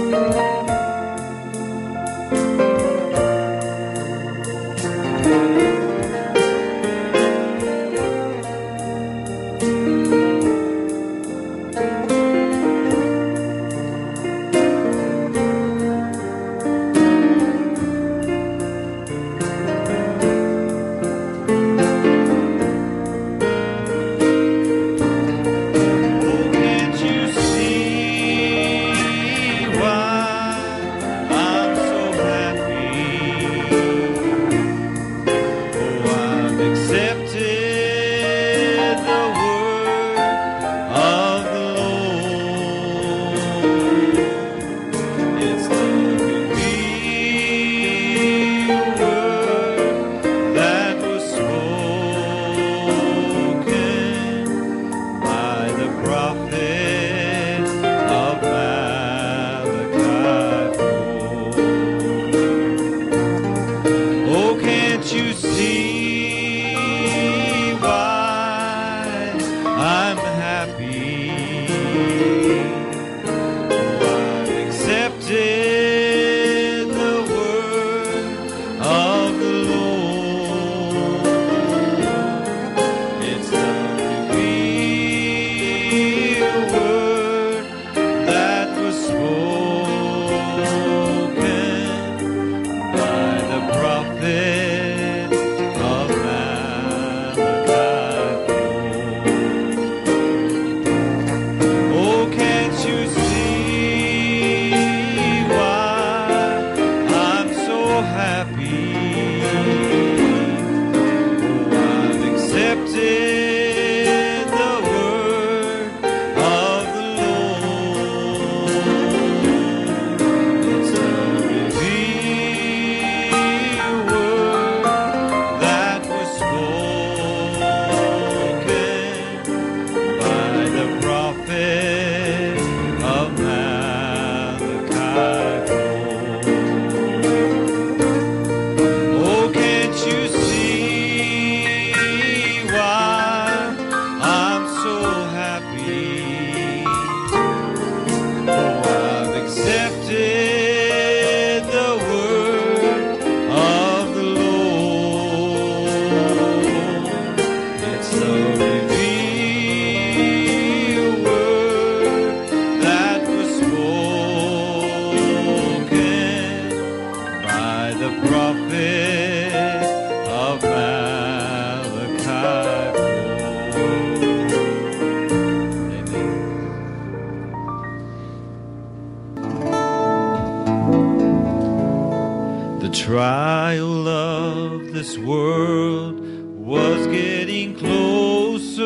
trial of this world was getting closer.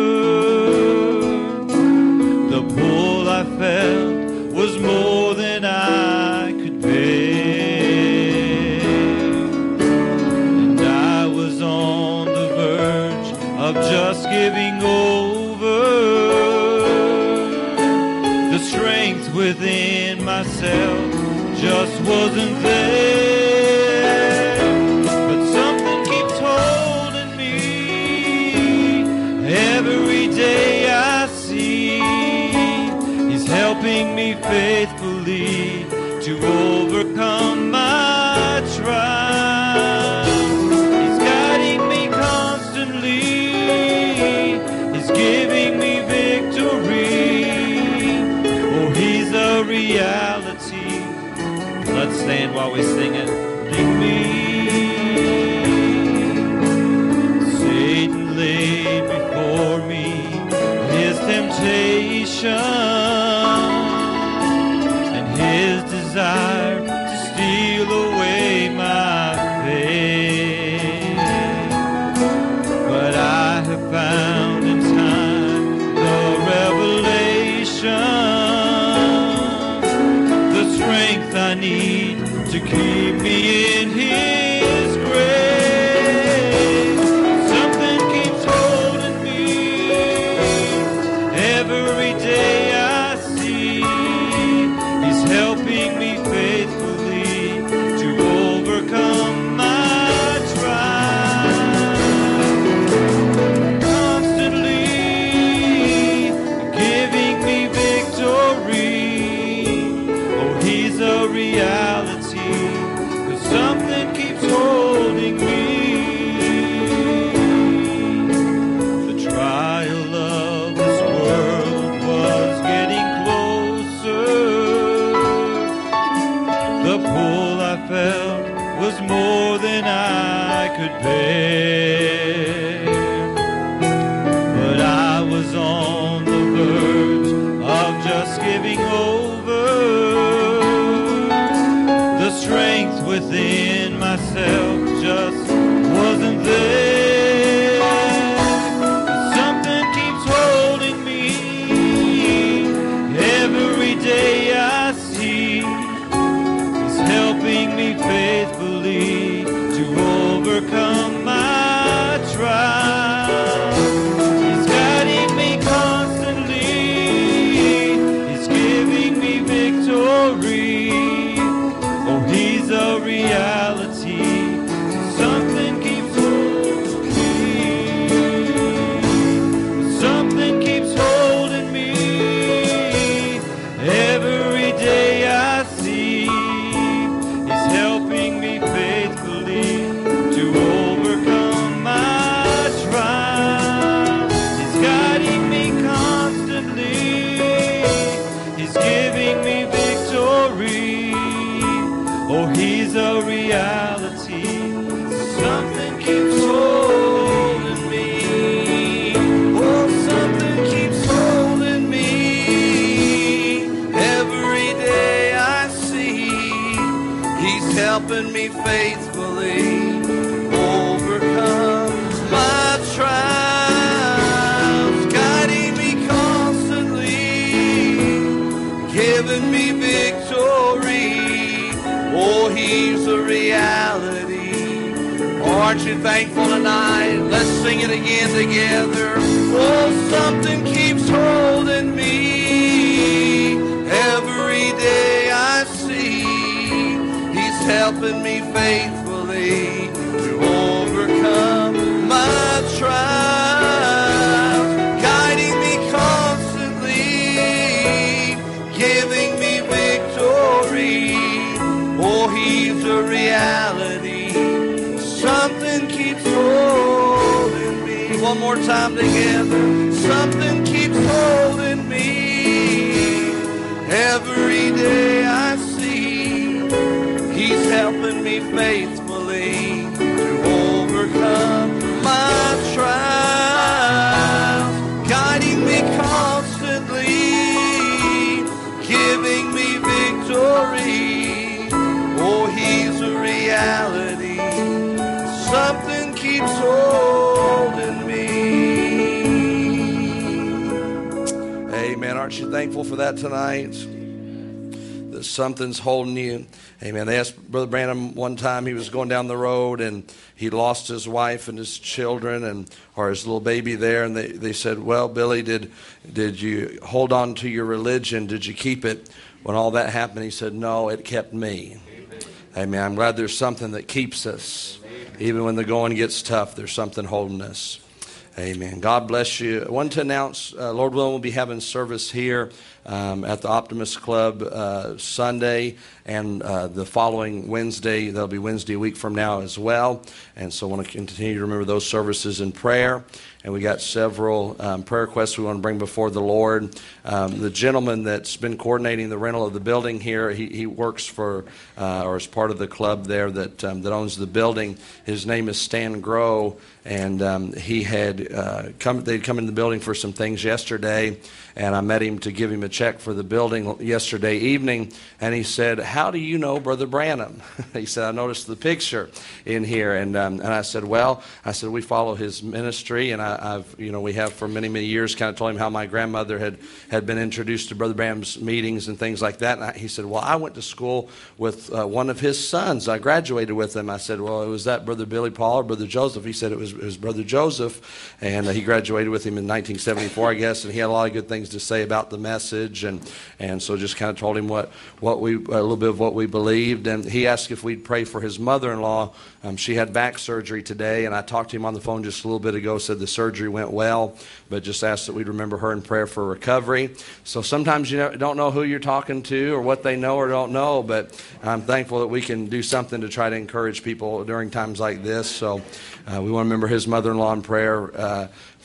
The pull I felt was more than I could bear, and I was on the verge of just giving over. The strength within myself just wasn't there. But something keeps holding me. Every day I see He's helping me faithfully to overcome my trials. He's guiding me constantly. He's giving me victory. Oh, He's a reality. Let's stand while we sing it. Lead me. Satan laid before me his temptation and his desire to steal away my faith. But I have found in time the revelation, the strength I need to keep me in His grace. Something keeps holding me. Every day I see He's helping me faithfully to overcome my trials. Constantly giving me victory. Oh, He just giving over. The strength within myself just wasn't there. Something keeps holding me. Every day I see He's helping me faithfully to overcome my trials. He's guiding me constantly. He's giving me victory. Oh, He's a reality. Something keeps holding me. Something keeps holding me. Every day I see He's helping me faithfully to overcome my trials. He's guiding me constantly. He's giving me victory. Oh, He's a reality. Something keeps holding me. Oh, something keeps holding me. Every day I see He's helping me faithfully overcome my trials, guiding me constantly, giving me victory. Oh, He's a reality. Aren't you thankful tonight? Let's sing it again together. Oh, something keeps holding me. Every day I see He's helping me faithfully to overcome my trials, guiding me constantly, giving me victory. Oh, He's a reality. Something keeps holding me. One more time together. Something keeps holding me. Every day I see He's helping me faithfully to overcome my trials, guiding me constantly, giving me victory. Oh, He's a reality. Something keeps holding me. Amen. Aren't you thankful for that tonight? That something's holding you. Amen. They asked Brother Branham one time, he was going down the road and he lost his wife and his children or his little baby there. And they said, well, Billy, did you hold on to your religion? Did you keep it when all that happened? He said, no, it kept me. Amen. I'm glad there's something that keeps us. Even when the going gets tough, there's something holding us. Amen. God bless you. I wanted to announce, Lord willing, we'll be having service here at the Optimist Club Sunday and the following Wednesday. That'll be Wednesday a week from now as well. And so I want to continue to remember those services in prayer. And we got several prayer requests we want to bring before the Lord. The gentleman that's been coordinating the rental of the building here, he works for or is part of the club there that owns the building. His name is Stan Grow, and he had they'd come in the building for some things yesterday, and I met him to give him a check for the building yesterday evening, and he said, how do you know Brother Branham? He said, I noticed the picture in here, and I said, well, we follow his ministry, and we have for many, many years kind of told him how my grandmother had been introduced to Brother Branham's meetings and things like that, and he said, well, I went to school with one of his sons. I graduated with him. I said, well, was that Brother Billy Paul or Brother Joseph? He said it was Brother Joseph, and he graduated with him in 1974, I guess, and he had a lot of good things to say about the message, and so just kind of told him a little bit of what we believed, and he asked if we'd pray for his mother-in-law. She had back surgery today, and I talked to him on the phone just a little bit ago, said the surgery went well, but just asked that we'd remember her in prayer for recovery. So sometimes you don't know who you're talking to or what they know or don't know, but I'm thankful that we can do something to try to encourage people during times like this. So we want to remember his mother-in-law in prayer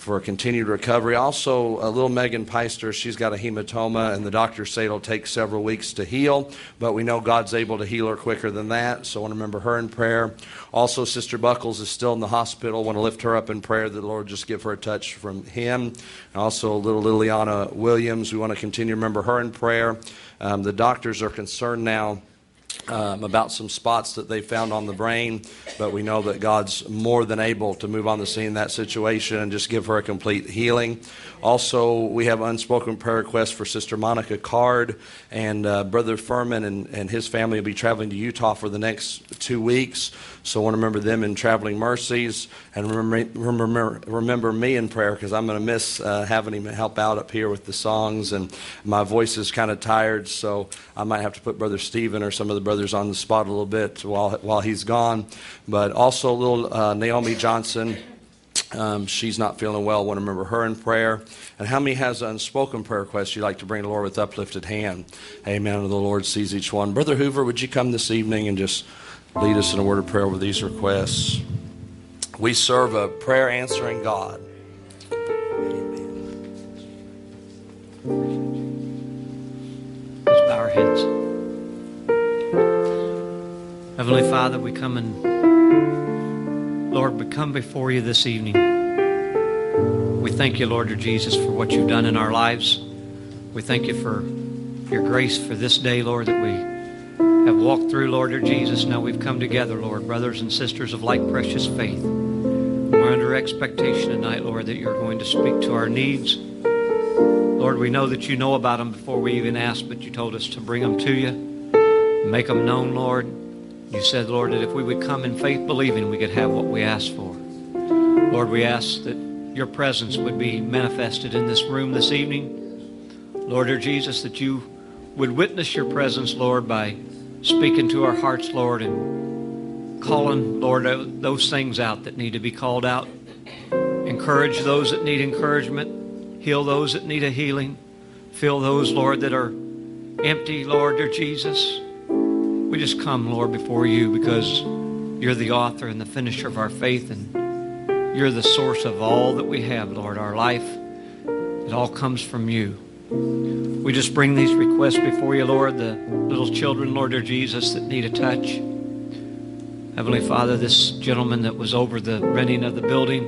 for continued recovery. Also, little Megan Peister, she's got a hematoma, and the doctors say it'll take several weeks to heal, but we know God's able to heal her quicker than that, so I want to remember her in prayer. Also, Sister Buckles is still in the hospital. I want to lift her up in prayer that the Lord just give her a touch from Him. And also, little Liliana Williams, we want to continue to remember her in prayer. The doctors are concerned now about some spots that they found on the brain, but we know that God's more than able to move on the scene in that situation and just give her a complete healing. Also, we have unspoken prayer requests for Sister Monica Card, and Brother Furman and his family will be traveling to Utah for the next 2 weeks, so I want to remember them in traveling mercies, and remember me in prayer, because I'm going to miss having him help out up here with the songs, and my voice is kind of tired, so I might have to put Brother Stephen or some of the brothers on the spot a little bit while he's gone. But also little Naomi Johnson, she's not feeling well. I want to remember her in prayer. And how many has unspoken prayer requests you'd like to bring to the Lord with uplifted hand? Amen. The Lord sees each one. Brother Hoover, would you come this evening and just lead us in a word of prayer with these requests? We serve a prayer answering God. Let's bow our heads. Heavenly Father, we come Lord, we come before you this evening. We thank you, Lord Jesus, for what you've done in our lives. We thank you for your grace for this day, Lord, that we have walked through, Lord Jesus. Now we've come together, Lord, brothers and sisters of like precious faith. We're under expectation tonight, Lord, that you're going to speak to our needs. Lord, we know that you know about them before we even ask, but you told us to bring them to you, make them known, Lord. You said, Lord, that if we would come in faith believing, we could have what we asked for. Lord, we ask that your presence would be manifested in this room this evening. Lord, dear Jesus, that you would witness your presence, Lord, by speaking to our hearts, Lord, and calling, Lord, those things out that need to be called out. Encourage those that need encouragement. Heal those that need a healing. Fill those, Lord, that are empty, Lord, dear Jesus. We just come, Lord, before you because you're the author and the finisher of our faith, and you're the source of all that we have, Lord, our life. It all comes from you. We just bring these requests before you, Lord, the little children, Lord, dear Jesus, that need a touch. Heavenly Father, this gentleman that was over the renting of the building,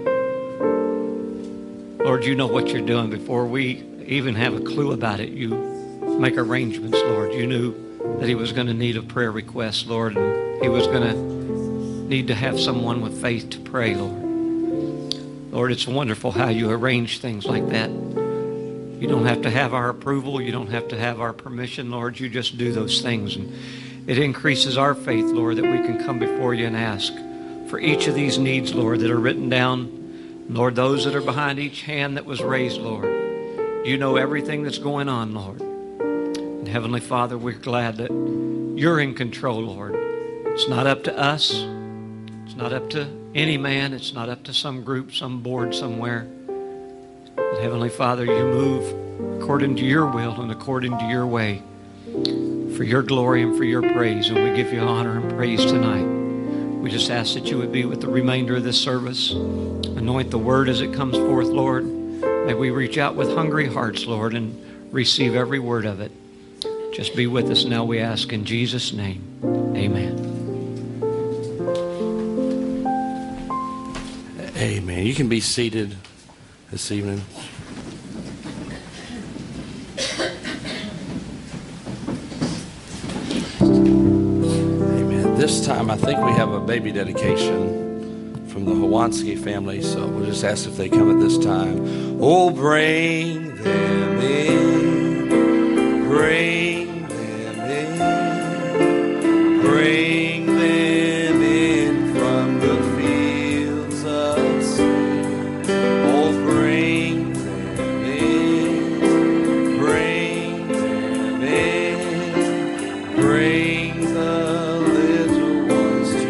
Lord, you know what you're doing before we even have a clue about it. You make arrangements, Lord. You knew that he was going to need a prayer request, Lord, and he was going to need to have someone with faith to pray, Lord. Lord, it's wonderful how you arrange things like that. You don't have to have our approval. You don't have to have our permission, Lord. You just do those things, and it increases our faith, Lord, that we can come before you and ask for each of these needs, Lord, that are written down. Lord, those that are behind each hand that was raised, Lord. You know everything that's going on, Lord. And Heavenly Father, we're glad that you're in control, Lord. It's not up to us. It's not up to any man. It's not up to some group, some board somewhere. But Heavenly Father, you move according to your will and according to your way for your glory and for your praise. And we give you honor and praise tonight. We just ask that you would be with the remainder of this service. Anoint the word as it comes forth, Lord. May we reach out with hungry hearts, Lord, and receive every word of it. Just be with us now, we ask in Jesus' name. Amen. Amen. You can be seated this evening. Amen. This time, I think we have a baby dedication from the Hawansky family, so we'll just ask if they come at this time. Oh, bring them in. Bring them in. Bring them in from the fields of sin. Oh, bring them in. Bring them in. Bring the little ones to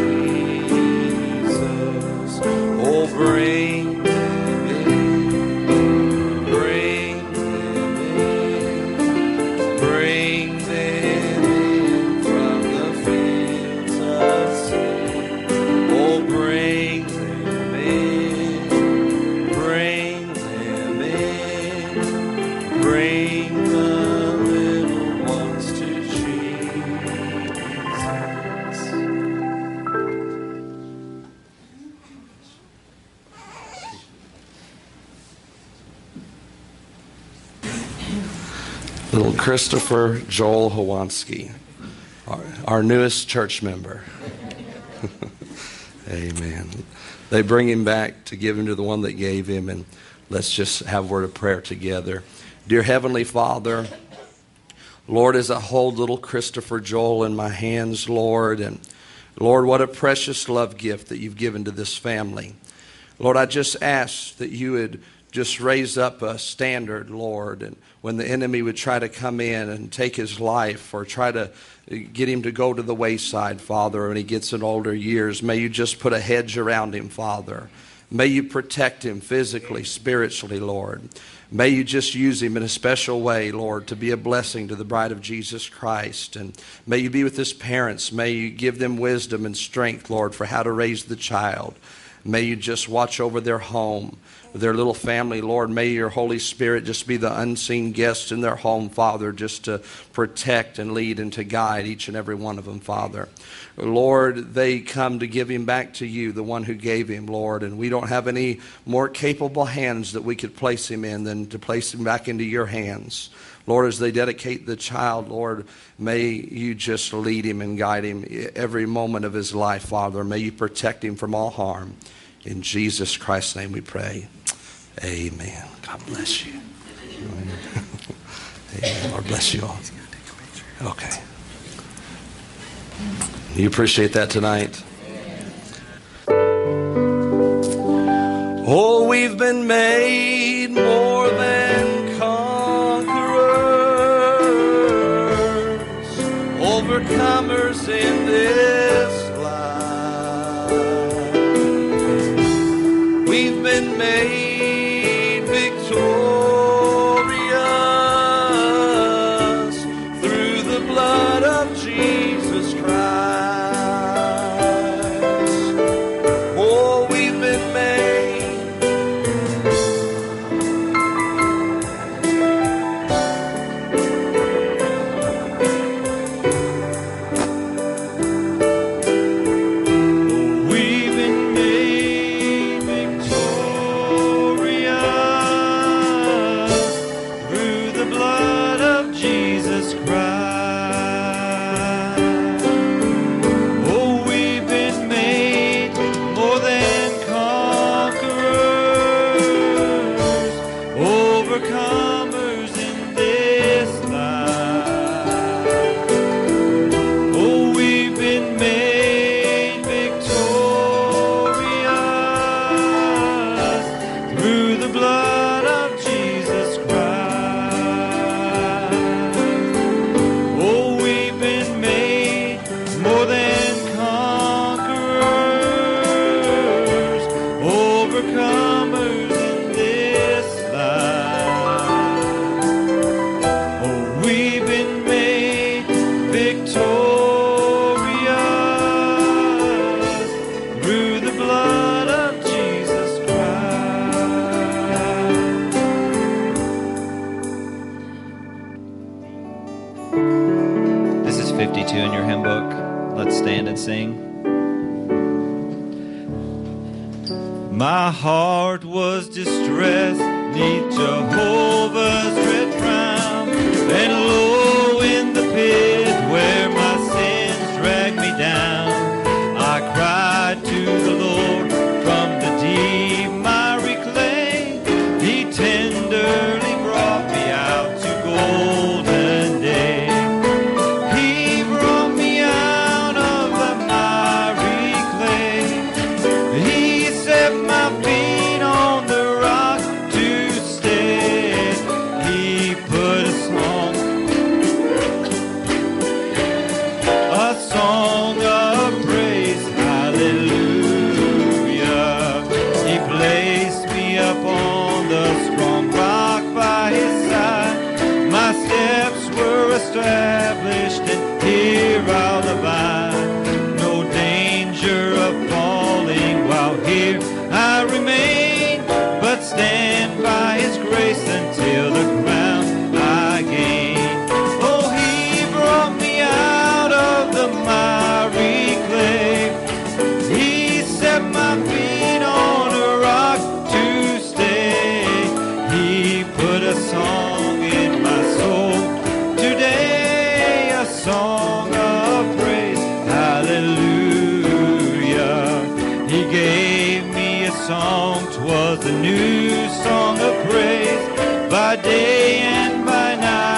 Jesus. Oh, bring them in. Bring them in. Little Christopher Joel Hawansky, our newest church member. Amen. They bring him back to give him to the one that gave him, and let's just have a word of prayer together. Dear Heavenly Father, Lord, as I hold little Christopher Joel in my hands, Lord, and Lord, what a precious love gift that you've given to this family. Lord, I just ask that you would just raise up a standard, Lord, and when the enemy would try to come in and take his life or try to get him to go to the wayside, Father, when he gets in older years, may you just put a hedge around him, Father. May you protect him physically, spiritually, Lord. May you just use him in a special way, Lord, to be a blessing to the bride of Jesus Christ. And may you be with his parents. May you give them wisdom and strength, Lord, for how to raise the child. May you just watch over their home, their little family, Lord. May your Holy Spirit just be the unseen guest in their home, Father, just to protect and lead and to guide each and every one of them, Father. Lord, they come to give him back to you, the one who gave him, Lord, and we don't have any more capable hands that we could place him in than to place him back into your hands. Lord, as they dedicate the child, Lord, may you just lead him and guide him every moment of his life, Father. May you protect him from all harm. In Jesus Christ's name we pray. Amen. God bless you. Amen. Lord bless you all. Okay. You appreciate that tonight? Oh, we've been made more than conquerors, overcomers in this life. We've been made victorious through the blood of Jesus Christ. Oh, we've been made. In your hymn book, let's stand and sing. My heart was distressed neath Jehovah's red crown, and low in the pit where my sins dragged me down, I cried to the Lord from the deep miry clay. He tenderly brought me out to golden day. He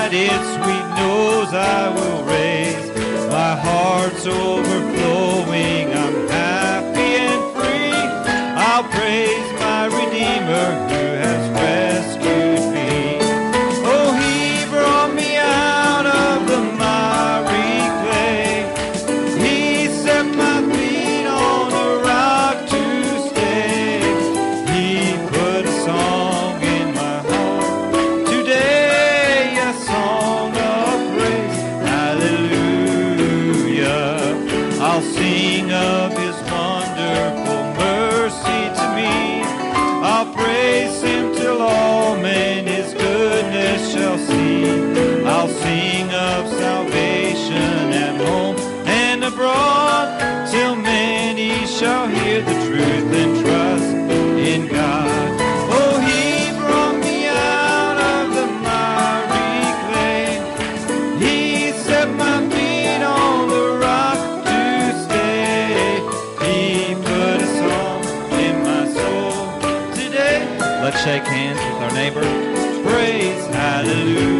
beside its sweet nose I will raise. My heart's overflowing, I'm happy and free. I'll praise my Redeemer who has rescued me. Oh, he brought me out of the miry clay. He set my feet on a rock to stay. He put a song in my heart today, a song of praise. Hallelujah. I'll sing of his wonderful mercy to me. I'll praise him till all men his goodness shall see. I'll sing of salvation at home and abroad, till many shall hear the truth and trust in God. Oh, he brought me out of the miry clay. He set my feet on the rock to stay. He put a song in my soul today. Let's shake hands with our neighbor. Praise, hallelujah.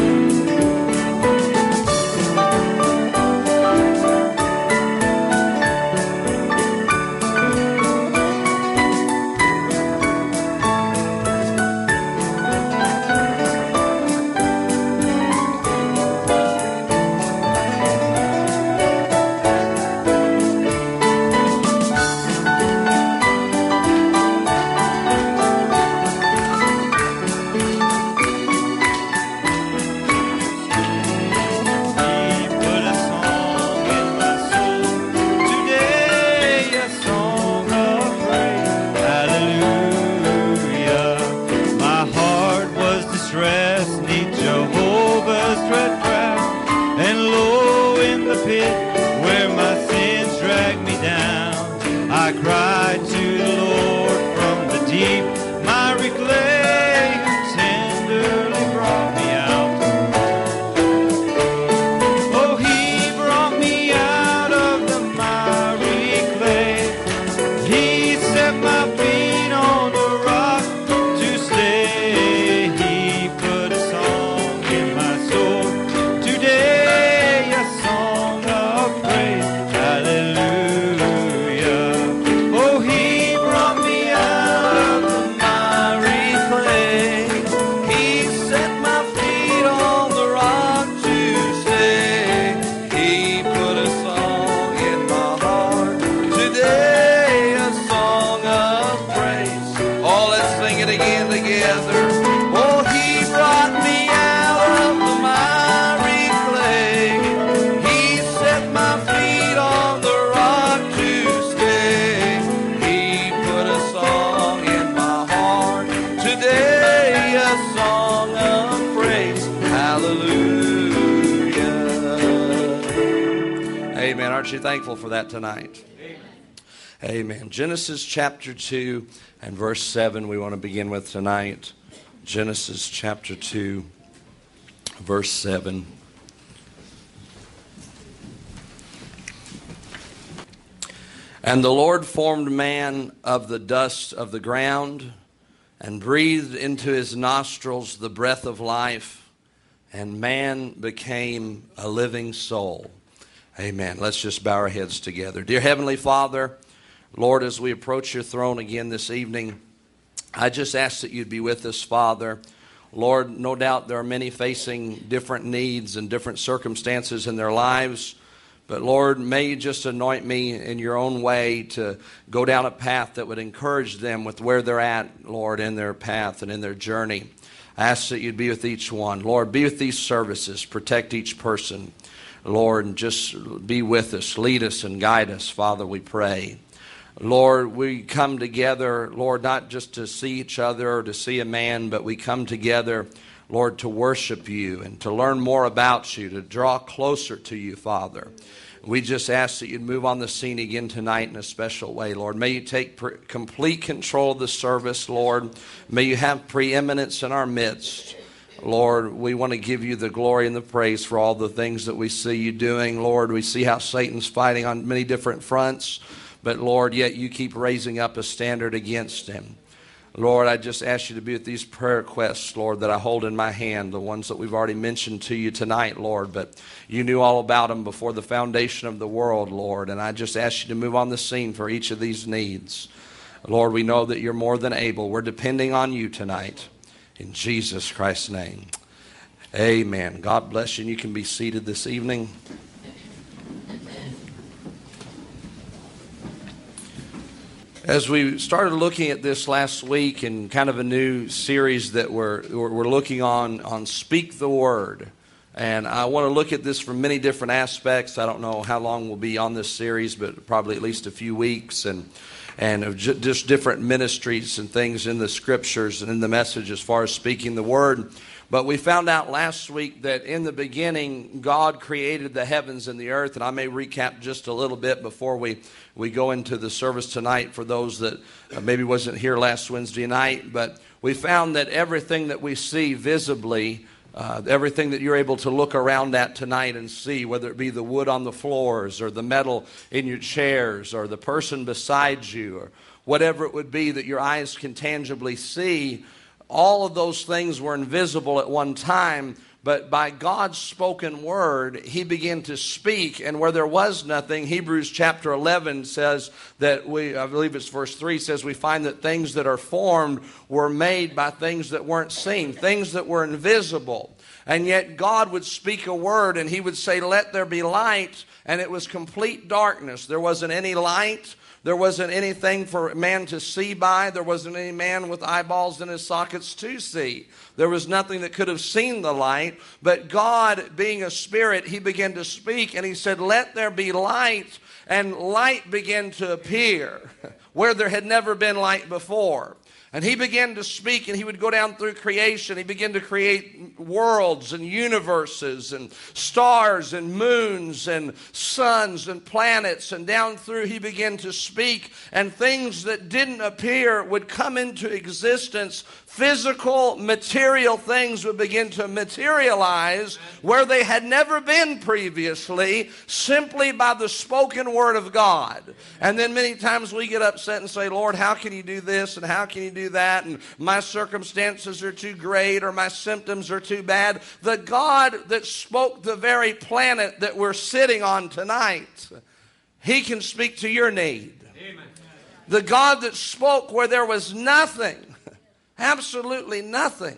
He put a song in my soul today, a song of praise. Hallelujah. My heart was distressed, neath Jehovah's dread craft, and low in the pit where my sins dragged me down, I cried to the Lord from the deep miry clay, who tenderly brought me out. Oh, he brought me out of the miry clay. He set my feet on the rock to stay. He put a song in my soul today, a song of praise. Hallelujah. Oh, he brought me out of the miry clay. He set my feet on the rock to stay. He put a song in my heart today, a song of praise. Oh, let's sing it again together. Oh, he brought me out of the miry clay. He set my feet on the rock to stay. He put a song in my heart today, a song of praise. Hallelujah. Amen. Aren't you thankful for that tonight? Amen. Genesis chapter 2 and verse 7 we want to begin with tonight. Genesis chapter 2, verse 7. And the Lord formed man of the dust of the ground and breathed into his nostrils the breath of life, and man became a living soul. Amen. Let's just bow our heads together. Dear Heavenly Father, Lord, as we approach your throne again this evening, I just ask that you'd be with us, Father. Lord, no doubt there are many facing different needs and different circumstances in their lives. But Lord, may you just anoint me in your own way to go down a path that would encourage them with where they're at, Lord, in their path and in their journey. I ask that you'd be with each one. Lord, be with these services. Protect each person. Lord, and just be with us. Lead us and guide us, Father, we pray. Lord, we come together, Lord, not just to see each other or to see a man, but we come together, Lord, to worship you and to learn more about you, to draw closer to you, Father. We just ask that you'd move on the scene again tonight in a special way, Lord. May you take complete control of the service, Lord. May you have preeminence in our midst. Lord, we want to give you the glory and the praise for all the things that we see you doing. Lord, we see how Satan's fighting on many different fronts. But Lord, yet you keep raising up a standard against him. Lord, I just ask you to be with these prayer requests, Lord, that I hold in my hand, the ones that we've already mentioned to you tonight, Lord, but you knew all about them before the foundation of the world, Lord, and I just ask you to move on the scene for each of these needs. Lord, we know that you're more than able. We're depending on you tonight. In Jesus Christ's name, amen. God bless you, and you can be seated this evening. As we started looking at this last week in kind of a new series that we're looking on Speak the Word. And I want to look at this from many different aspects. I don't know how long we'll be on this series, but probably at least a few weeks. And of just different ministries and things in the Scriptures and in the message as far as speaking the Word. But we found out last week that in the beginning, God created the heavens and the earth. And I may recap just a little bit before we go into the service tonight for those that maybe wasn't here last Wednesday night. But we found that everything that we see visibly, everything that you're able to look around at tonight and see, whether it be the wood on the floors or the metal in your chairs or the person beside you or whatever it would be that your eyes can tangibly see, all of those things were invisible at one time, but by God's spoken word, he began to speak, and where there was nothing, Hebrews chapter 11 says that I believe it's verse 3, says we find that things that are formed were made by things that weren't seen, things that were invisible. And yet God would speak a word, and he would say, let there be light, and it was complete darkness. There wasn't any light. There wasn't anything for man to see by. There wasn't any man with eyeballs in his sockets to see. There was nothing that could have seen the light. But God, being a spirit, he began to speak, and he said, let there be light. And light began to appear where there had never been light before. And he began to speak, and he would go down through creation. He began to create worlds and universes and stars and moons and suns and planets. And down through he began to speak, and things that didn't appear would come into existence. Physical, material things would begin to materialize where they had never been previously, simply by the spoken word of God. And then many times we get upset and say, Lord, how can you do this and how can you do that? And my circumstances are too great or my symptoms are too bad. The God that spoke the very planet that we're sitting on tonight, he can speak to your need. Amen. The God that spoke where there was nothing, absolutely nothing.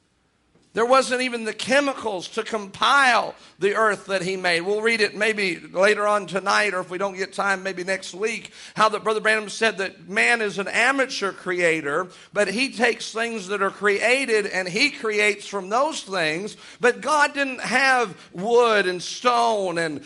There wasn't even the chemicals to compile the earth that he made. We'll read it maybe later on tonight, or if we don't get time, maybe next week, how that Brother Branham said that man is an amateur creator, but he takes things that are created and he creates from those things. But God didn't have wood and stone and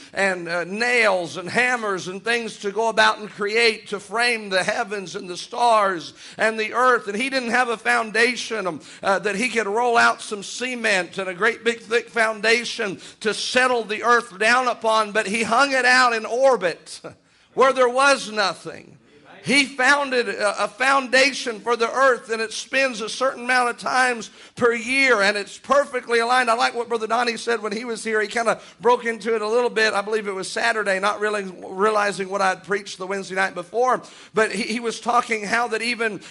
nails and hammers and things to go about and create to frame the heavens and the stars and the earth. And he didn't have a foundation that he could roll out some cement and a great big thick foundation to settle the earth down upon, but he hung it out in orbit where there was nothing. He founded a foundation for the earth, and it spins a certain amount of times per year, and it's perfectly aligned. I like what Brother Donnie said when he was here. He kind of broke into it a little bit. I believe it was Saturday, not really realizing what I'd preached the Wednesday night before. But he was talking how that even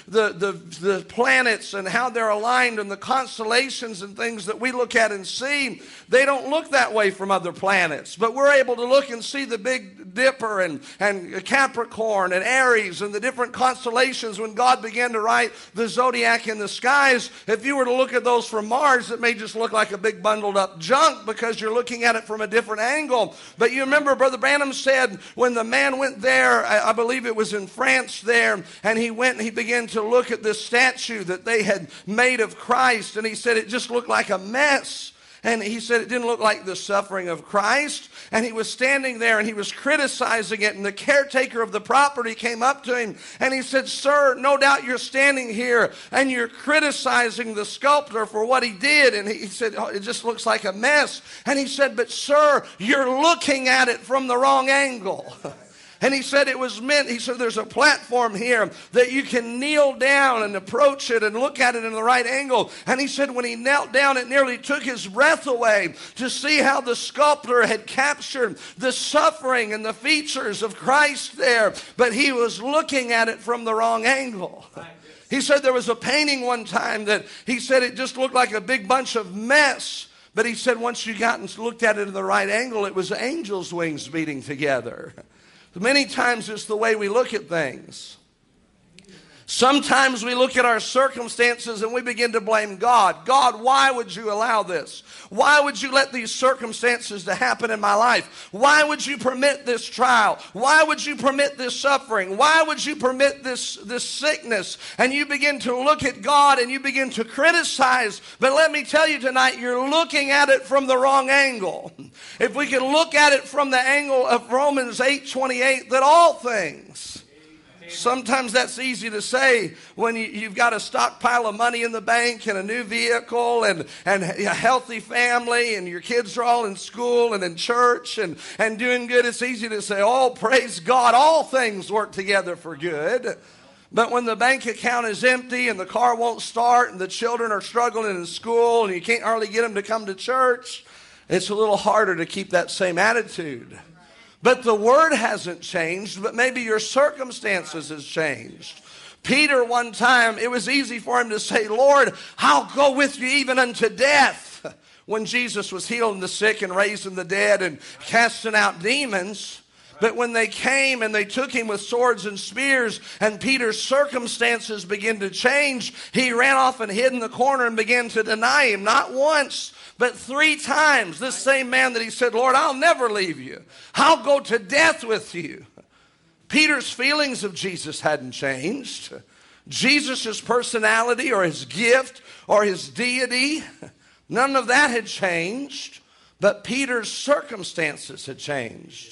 the planets and how they're aligned and the constellations and things that we look at and see, they don't look that way from other planets. But we're able to look and see the Big Dipper and Capricorn and Aries and the different constellations when God began to write the zodiac in the skies. If you were to look at those from Mars, it may just look like a big bundled up junk because you're looking at it from a different angle. But you remember Brother Branham said when the man went there, I believe it was in France there, and he went and he began to look at this statue that they had made of Christ, and he said it just looked like a mess. And he said it didn't look like the suffering of Christ. And he was standing there and he was criticizing it. And the caretaker of the property came up to him and he said, "Sir, no doubt you're standing here and you're criticizing the sculptor for what he did." And he said, "Oh, it just looks like a mess." And he said, "But sir, you're looking at it from the wrong angle." And he said it was meant, he said there's a platform here that you can kneel down and approach it and look at it in the right angle. And he said when he knelt down, it nearly took his breath away to see how the sculptor had captured the suffering and the features of Christ there. But he was looking at it from the wrong angle. He said there was a painting one time that he said it just looked like a big bunch of mess. But he said once you got and looked at it in the right angle, it was angels' wings beating together. Many times it's the way we look at things. Sometimes we look at our circumstances and we begin to blame God. God, why would you allow this? Why would you let these circumstances to happen in my life? Why would you permit this trial? Why would you permit this suffering? Why would you permit this sickness? And you begin to look at God and you begin to criticize. But let me tell you tonight, you're looking at it from the wrong angle. If we can look at it from the angle of Romans 8:28, that all things... Sometimes that's easy to say when you've got a stockpile of money in the bank and a new vehicle and a healthy family and your kids are all in school and in church and doing good. It's easy to say, oh, praise God, all things work together for good. But when the bank account is empty and the car won't start and the children are struggling in school and you can't hardly get them to come to church, it's a little harder to keep that same attitude. But the word hasn't changed, but maybe your circumstances has changed. Peter, one time, it was easy for him to say, Lord, I'll go with you even unto death. When Jesus was healing the sick and raising the dead and casting out demons. But when they came and they took him with swords and spears and Peter's circumstances began to change, he ran off and hid in the corner and began to deny him. Not once, but 3 times. This same man that he said, Lord, I'll never leave you. I'll go to death with you. Peter's feelings of Jesus hadn't changed. Jesus' personality or his gift or his deity, none of that had changed. But Peter's circumstances had changed.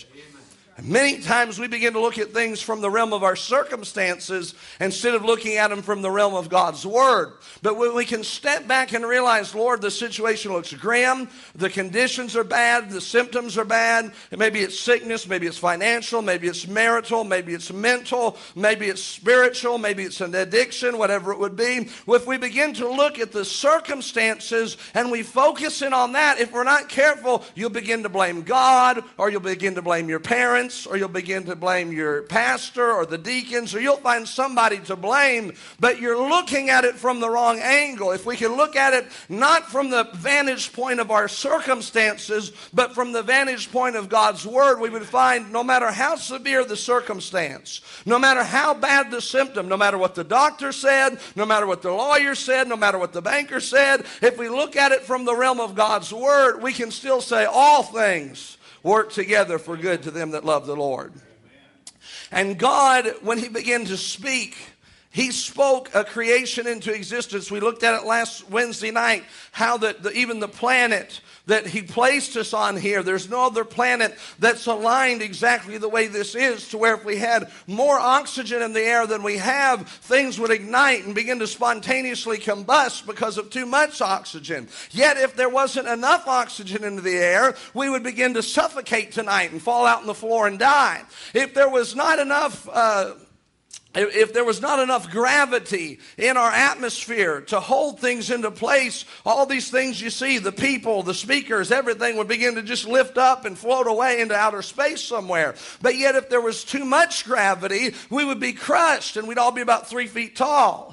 Many times we begin to look at things from the realm of our circumstances instead of looking at them from the realm of God's Word. But when we can step back and realize, Lord, the situation looks grim, the conditions are bad, the symptoms are bad, and maybe it's sickness, maybe it's financial, maybe it's marital, maybe it's mental, maybe it's spiritual, maybe it's an addiction, whatever it would be. If we begin to look at the circumstances and we focus in on that, if we're not careful, you'll begin to blame God or you'll begin to blame your parents, or you'll begin to blame your pastor or the deacons, or you'll find somebody to blame, but you're looking at it from the wrong angle. If we can look at it not from the vantage point of our circumstances, but from the vantage point of God's Word, we would find no matter how severe the circumstance, no matter how bad the symptom, no matter what the doctor said, no matter what the lawyer said, no matter what the banker said, if we look at it from the realm of God's Word, we can still say all things work together for good to them that love the Lord. And God, when he began to speak, he spoke a creation into existence. We looked at it last Wednesday night, how that even the planet that he placed us on here, there's no other planet that's aligned exactly the way this is, to where if we had more oxygen in the air than we have, things would ignite and begin to spontaneously combust because of too much oxygen. Yet if there wasn't enough oxygen into the air, we would begin to suffocate tonight and fall out on the floor and die. If there was not enough If there was not enough gravity in our atmosphere to hold things into place, all these things you see, the people, the speakers, everything would begin to just lift up and float away into outer space somewhere. But yet if there was too much gravity, we would be crushed and we'd all be about 3 feet tall.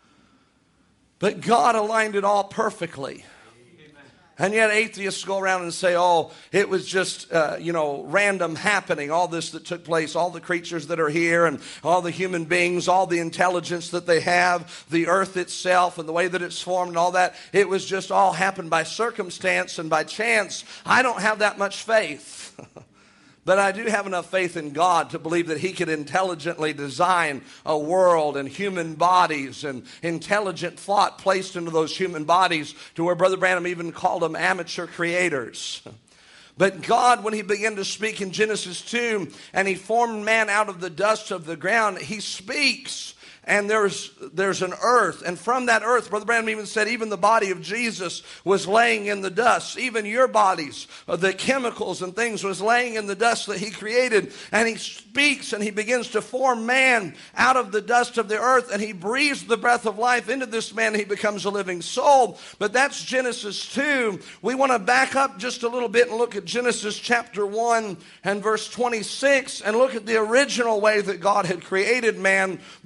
But God aligned it all perfectly. And yet atheists go around and say, oh, it was just, random happening. All this that took place, all the creatures that are here and all the human beings, all the intelligence that they have, the earth itself and the way that it's formed and all that. It was just all happened by circumstance and by chance. I don't have that much faith. But I do have enough faith in God to believe that he could intelligently design a world and human bodies and intelligent thought placed into those human bodies to where Brother Branham even called them amateur creators. But God, when he began to speak in Genesis 2 and he formed man out of the dust of the ground, he speaks. And there's an earth. And from that earth, Brother Branham even said, even the body of Jesus was laying in the dust. Even your bodies, the chemicals and things was laying in the dust that he created. And he speaks and he begins to form man out of the dust of the earth. And he breathes the breath of life into this man. And he becomes a living soul. But that's Genesis 2. We want to back up just a little bit and look at Genesis chapter 1 and verse 26. And look at the original way that God had created man before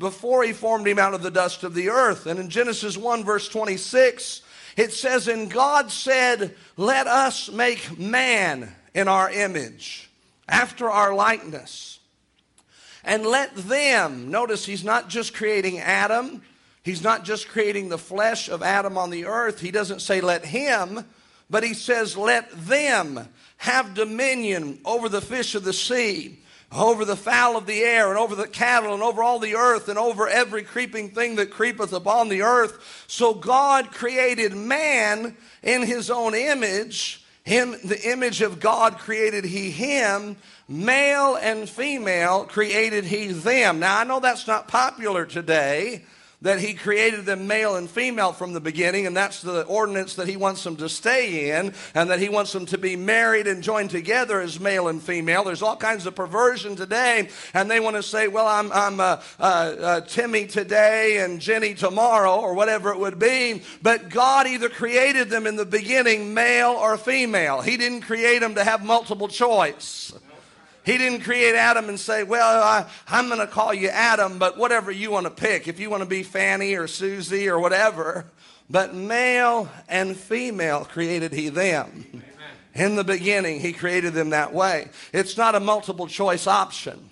He formed him out of the dust of the earth. And in Genesis 1 verse 26, it says, and God said, let us make man in our image, after our likeness. And let them, notice he's not just creating Adam. He's not just creating the flesh of Adam on the earth. He doesn't say let him, but he says let them have dominion over the fish of the sea, over the fowl of the air, and over the cattle, and over all the earth, and over every creeping thing that creepeth upon the earth. So God created man in his own image. In the image of God created he him. Male and female created he them. Now I know that's not popular today, that he created them male and female from the beginning, and that's the ordinance that he wants them to stay in, and that he wants them to be married and joined together as male and female. There's all kinds of perversion today, and they want to say, well, I'm Timmy today and Jenny tomorrow, or whatever it would be. But God either created them in the beginning male or female. He didn't create them to have multiple choice. He didn't create Adam and say, well, I'm going to call you Adam, but whatever you want to pick. If you want to be Fanny or Susie or whatever. But male and female created he them. Amen. In the beginning, he created them that way. It's not a multiple choice option.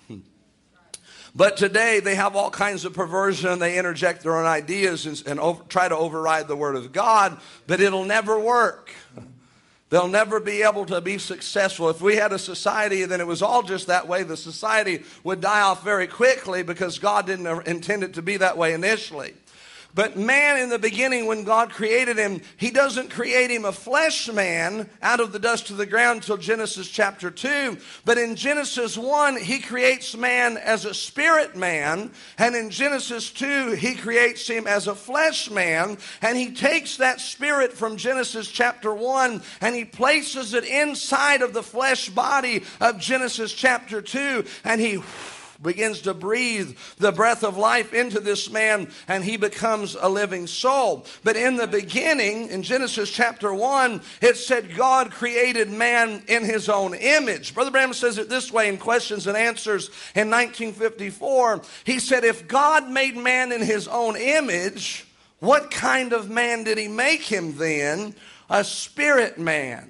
But today, they have all kinds of perversion. They interject their own ideas and try to override the Word of God, but it'll never work. They'll never be able to be successful. If we had a society, then it was all just that way. The society would die off very quickly because God didn't intend it to be that way initially. But man, in the beginning, when God created him, he doesn't create him a flesh man out of the dust of the ground until Genesis chapter 2. But in Genesis 1, he creates man as a spirit man. And in Genesis 2, he creates him as a flesh man. And he takes that spirit from Genesis chapter 1 and he places it inside of the flesh body of Genesis chapter 2. And he begins to breathe the breath of life into this man, and he becomes a living soul. But in the beginning, in Genesis chapter 1, it said God created man in his own image. Brother Branham says it this way in Questions and Answers in 1954. He said, if God made man in his own image, what kind of man did he make him then? A spirit man.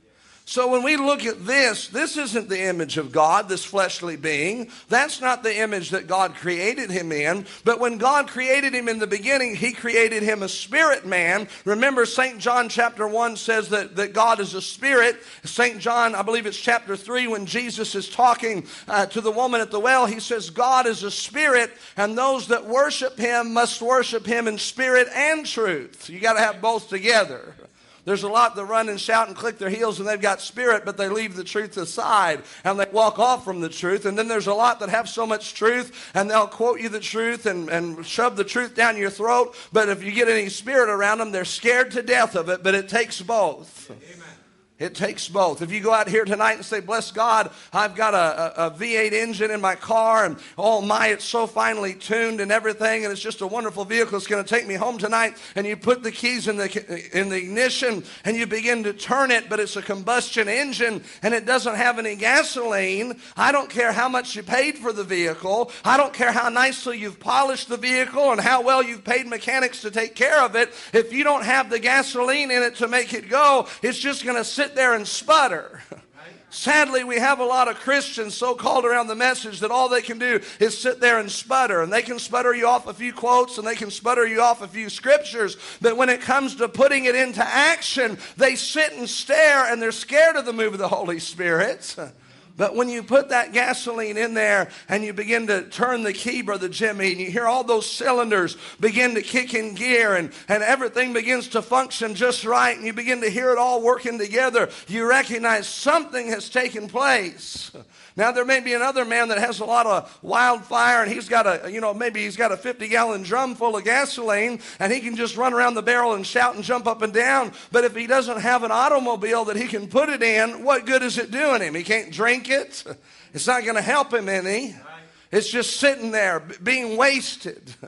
So when we look at this isn't the image of God, this fleshly being. That's not the image that God created him in. But when God created him in the beginning, he created him a spirit man. Remember, St. John chapter 1 says that God is a spirit. St. John, I believe it's chapter 3, when Jesus is talking to the woman at the well, he says, God is a spirit, and those that worship him must worship him in spirit and truth. You got to have both together. There's a lot that run and shout and click their heels and they've got spirit, but they leave the truth aside and they walk off from the truth. And then there's a lot that have so much truth and they'll quote you the truth and shove the truth down your throat. But if you get any spirit around them, they're scared to death of it. But it takes both. Amen. It takes both. If you go out here tonight and say, bless God, I've got a V8 engine in my car, and oh my, it's so finely tuned and everything, and it's just a wonderful vehicle. It's going to take me home tonight. And you put the keys in the ignition and you begin to turn it, but it's a combustion engine and it doesn't have any gasoline. I don't care how much you paid for the vehicle. I don't care how nicely you've polished the vehicle and how well you've paid mechanics to take care of it. If you don't have the gasoline in it to make it go, it's just going to sit there and sputter. Sadly, we have a lot of Christians so-called around the message that all they can do is sit there and sputter. And they can sputter you off a few quotes and they can sputter you off a few scriptures. But when it comes to putting it into action, they sit and stare and they're scared of the move of the Holy Spirit. But when you put that gasoline in there and you begin to turn the key, Brother Jimmy, and you hear all those cylinders begin to kick in gear and everything begins to function just right, and you begin to hear it all working together, you recognize something has taken place. Now, there may be another man that has a lot of wildfire and he's got maybe he's got a 50-gallon drum full of gasoline and he can just run around the barrel and shout and jump up and down. But if he doesn't have an automobile that he can put it in, what good is it doing him? He can't drink it. It's not going to help him any. It's just sitting there being wasted.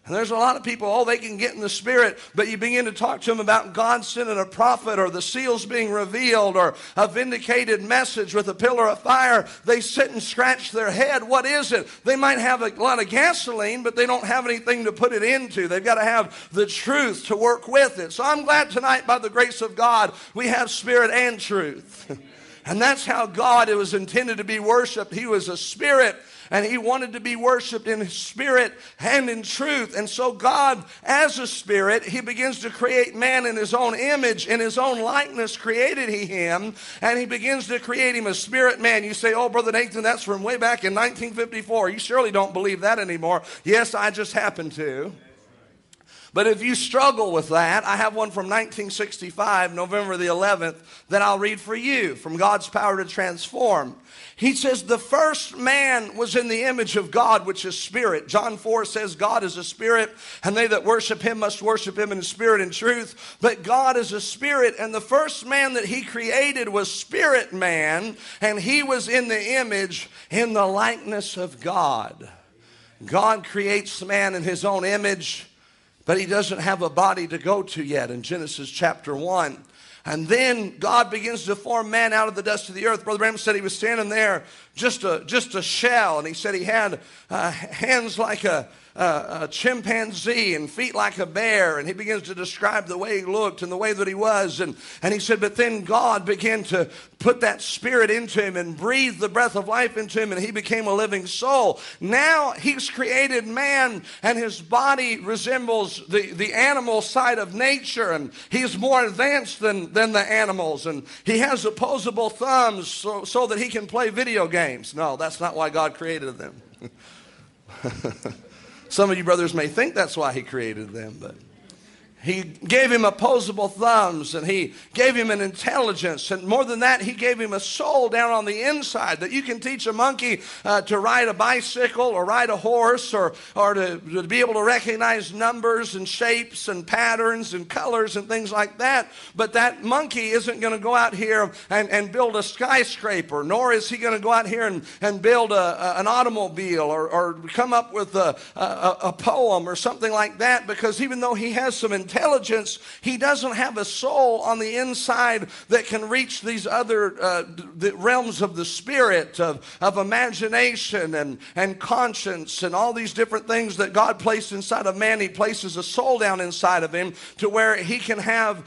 And there's a lot of people, they can get in the Spirit, but you begin to talk to them about God sending a prophet or the seals being revealed or a vindicated message with a pillar of fire. They sit and scratch their head. What is it? They might have a lot of gasoline, but they don't have anything to put it into. They've got to have the truth to work with it. So I'm glad tonight, by the grace of God, we have Spirit and truth. And that's how God was intended to be worshiped. He was a spirit, and he wanted to be worshiped in spirit and in truth. And so God, as a spirit, he begins to create man in his own image, in his own likeness created he him, and he begins to create him a spirit man. You say, Brother Nathan, that's from way back in 1954. You surely don't believe that anymore. Yes, I just happen to. But if you struggle with that, I have one from 1965, November the 11th, that I'll read for you, from God's Power to Transform. He says, the first man was in the image of God, which is spirit. John 4 says, God is a spirit, and they that worship him must worship him in spirit and truth. But God is a spirit, and the first man that he created was spirit man, and he was in the image, in the likeness of God. God creates man in his own image, but he doesn't have a body to go to yet in Genesis chapter 1. And then God begins to form man out of the dust of the earth. Brother Branham said he was standing there, just a shell. And he said he had hands like a chimpanzee and feet like a bear. And he begins to describe the way he looked and the way that he was. And he said, but then God began to put that spirit into him and breathe the breath of life into him, and he became a living soul. Now he's created man, and his body resembles the animal side of nature, and he's more advanced than the animals, and he has opposable thumbs so that he can play video games. No, that's not why God created them. Some of you brothers may think that's why he created them, but he gave him opposable thumbs, and he gave him an intelligence. And more than that, he gave him a soul down on the inside, that you can teach a monkey to ride a bicycle or ride a horse, or to be able to recognize numbers and shapes and patterns and colors and things like that. But that monkey isn't going to go out here and build a skyscraper, nor is he going to go out here and build an automobile or come up with a poem or something like that, because even though he has some intelligence, he doesn't have a soul on the inside that can reach these other the realms of the spirit, of imagination and conscience and all these different things that God placed inside of man. He places a soul down inside of him to where he can have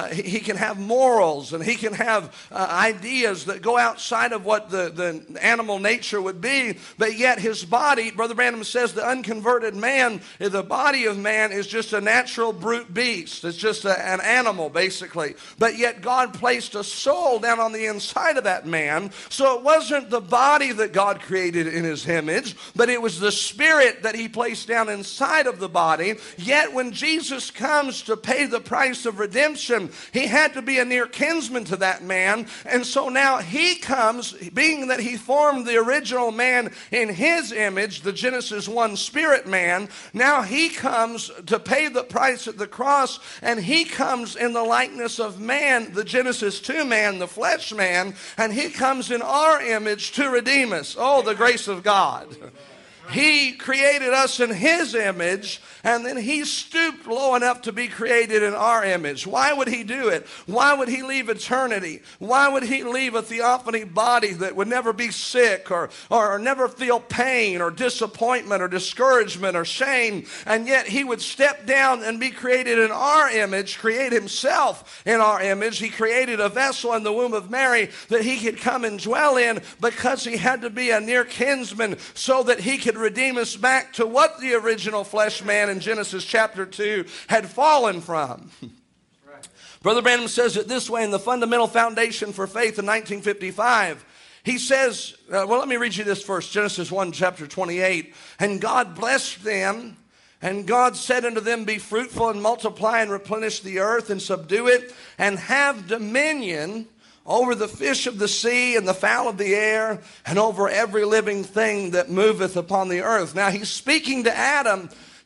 morals, and he can have ideas that go outside of what the animal nature would be. But yet his body, Brother Branham says, the unconverted man, the body of man is just a natural brute beast. It's just an animal, basically. But yet God placed a soul down on the inside of that man. So it wasn't the body that God created in his image, but it was the spirit that he placed down inside of the body. Yet when Jesus comes to pay the price of redemption, he had to be a near kinsman to that man. And so now he comes, being that he formed the original man in his image, the Genesis 1 spirit man, now he comes to pay the price at the cross, and he comes in the likeness of man, the Genesis 2 man, the flesh man, and he comes in our image to redeem us. Oh, the grace of God. He created us in his image, and then he stooped low enough to be created in our image. Why would he do it? Why would he leave eternity? Why would he leave a theophany body that would never be sick or never feel pain or disappointment or discouragement or shame, and yet he would step down and be created in our image, create himself in our image? He created a vessel in the womb of Mary that he could come and dwell in, because he had to be a near kinsman so that he could redeem us back to what the original flesh man in Genesis chapter 2 had fallen from. Right. Brother Branham says it this way in the Fundamental Foundation for Faith in 1955. He says, let me read you this first, Genesis 1 chapter 28. And God blessed them, and God said unto them, be fruitful and multiply and replenish the earth and subdue it, and have dominion over the fish of the sea and the fowl of the air, and over every living thing that moveth upon the earth. Now he's speaking to Adam,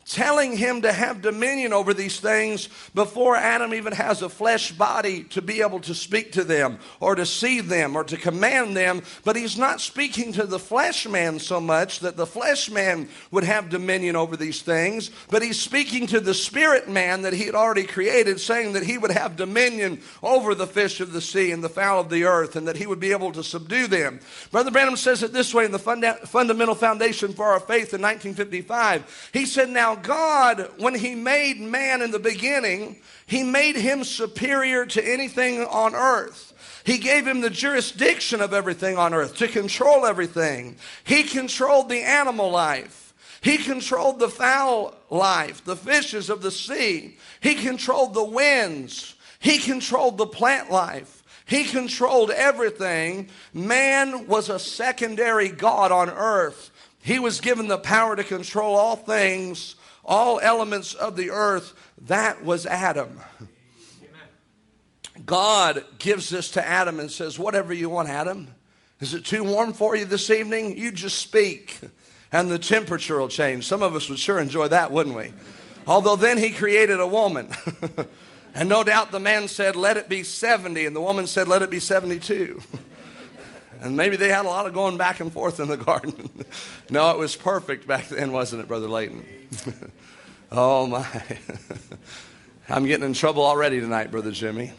telling him to have dominion over these things before Adam even has a flesh body to be able to speak to them or to see them or to command them. But he's not speaking to the flesh man so much that the flesh man would have dominion over these things, but he's speaking to the spirit man that he had already created, saying that he would have dominion over the fish of the sea and the fowl of the earth, and that he would be able to subdue them. Brother Branham says it this way in the Fundamental Foundation for Our Faith in 1955. He said, now God, when he made man in the beginning, he made him superior to anything on earth. He gave him the jurisdiction of everything on earth to control everything. He controlled the animal life. He controlled the fowl life, the fishes of the sea. He controlled the winds. He controlled the plant life. He controlled everything. Man was a secondary God on earth. He was given the power to control all things, all elements of the earth. That was Adam. God gives this to Adam and says, whatever you want, Adam. Is it too warm for you this evening? You just speak, and the temperature will change. Some of us would sure enjoy that, wouldn't we? Although then he created a woman. And no doubt the man said, let it be 70, and the woman said, let it be 72. And maybe they had a lot of going back and forth in the garden. No, it was perfect back then, wasn't it, Brother Layton? Oh, my. I'm getting in trouble already tonight, Brother Jimmy.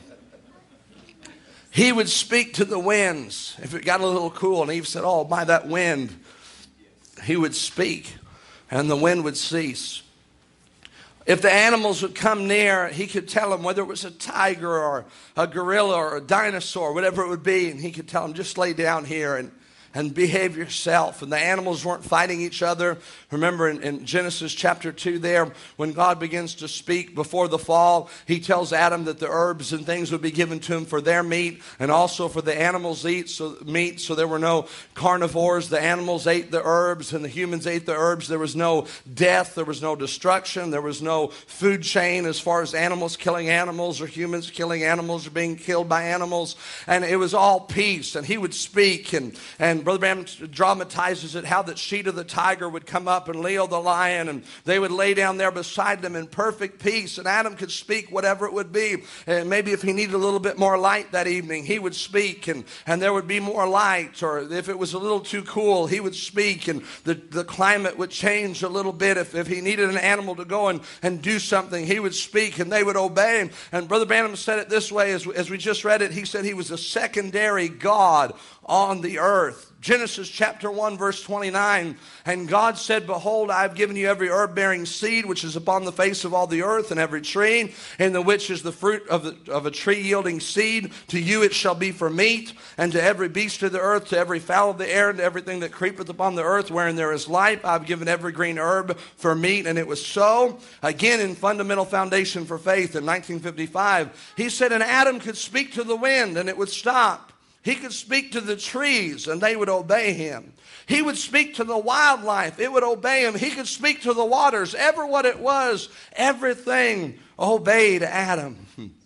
He would speak to the winds if it got a little cool. And Eve said, oh, my, that wind. He would speak, and the wind would cease. If the animals would come near, he could tell them whether it was a tiger or a gorilla or a dinosaur, whatever it would be, and he could tell them, just lay down here and behave yourself. And the animals weren't fighting each other. Remember in Genesis chapter 2 there, when God begins to speak before the fall, he tells Adam that the herbs and things would be given to him for their meat, and also for the animals' meat. So there were no carnivores. The animals ate the herbs, and the humans ate the herbs. There was no death. There was no destruction. There was no food chain as far as animals killing animals or humans killing animals or being killed by animals. And it was all peace. And he would speak, and Brother Branham dramatizes it, how that Sheeta the tiger would come up and Leo the lion, and they would lay down there beside them in perfect peace, and Adam could speak whatever it would be. And maybe if he needed a little bit more light that evening, he would speak, and there would be more light. Or if it was a little too cool, he would speak, and the climate would change a little bit. If he needed an animal to go and do something, he would speak, and they would obey him. And Brother Branham said it this way, as we just read it. He said he was a secondary God on the earth. Genesis chapter 1 verse 29, and God said, behold, I have given you every herb-bearing seed which is upon the face of all the earth, and every tree in the which is the fruit of a tree yielding seed. To you it shall be for meat, and to every beast of the earth, to every fowl of the air, and to everything that creepeth upon the earth, wherein there is life, I have given every green herb for meat. And it was so. Again, in Fundamental Foundation for Faith in 1955, he said, and Adam could speak to the wind, and it would stop. He could speak to the trees, and they would obey him. He would speak to the wildlife. It would obey him. He could speak to the waters. Ever what it was, everything obeyed Adam.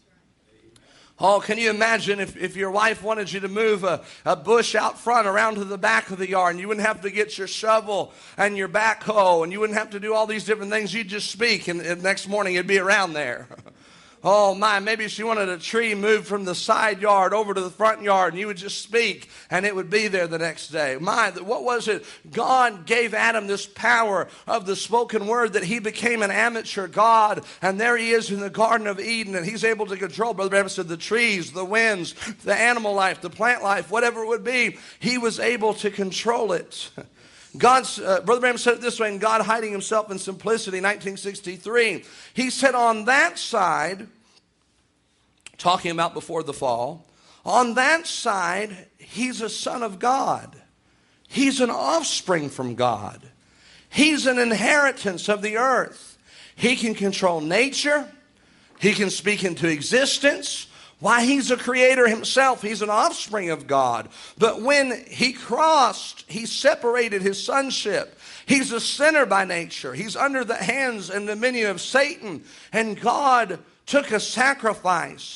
Oh, can you imagine if your wife wanted you to move a bush out front around to the back of the yard, and you wouldn't have to get your shovel and your backhoe, and you wouldn't have to do all these different things. You'd just speak, and next morning it'd be around there. Oh my, maybe she wanted a tree moved from the side yard over to the front yard, and you would just speak and it would be there the next day. My, what was it? God gave Adam this power of the spoken word that he became an amateur God, and there he is in the Garden of Eden, and he's able to control, Brother Branham said, the trees, the winds, the animal life, the plant life, whatever it would be, he was able to control it. Brother Branham said it this way in God Hiding Himself in Simplicity, 1963. He said, on that side, talking about before the fall, on that side, he's a son of God. He's an offspring from God. He's an inheritance of the earth. He can control nature. He can speak into existence. Why, he's a creator himself. He's an offspring of God. But when he crossed, he separated his sonship. He's a sinner by nature. He's under the hands and dominion of Satan. And God took a sacrifice,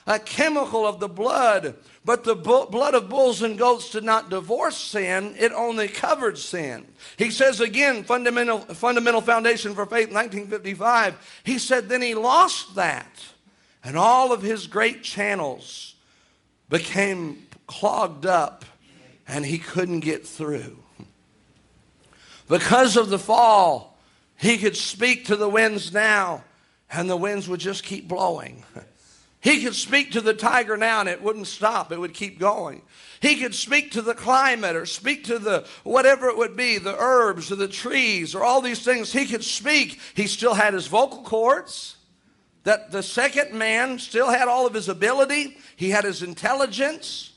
a chemical of the blood. But the blood of bulls and goats did not divorce sin. It only covered sin. He says again, fundamental foundation for faith, 1955. He said, then he lost that. And all of his great channels became clogged up. And he couldn't get through. Because of the fall, he could speak to the winds now. And the winds would just keep blowing. He could speak to the tiger now and it wouldn't stop. It would keep going. He could speak to the climate or speak to the whatever it would be, the herbs or the trees or all these things. He could speak. He still had his vocal cords. That the second man still had all of his ability. He had his intelligence.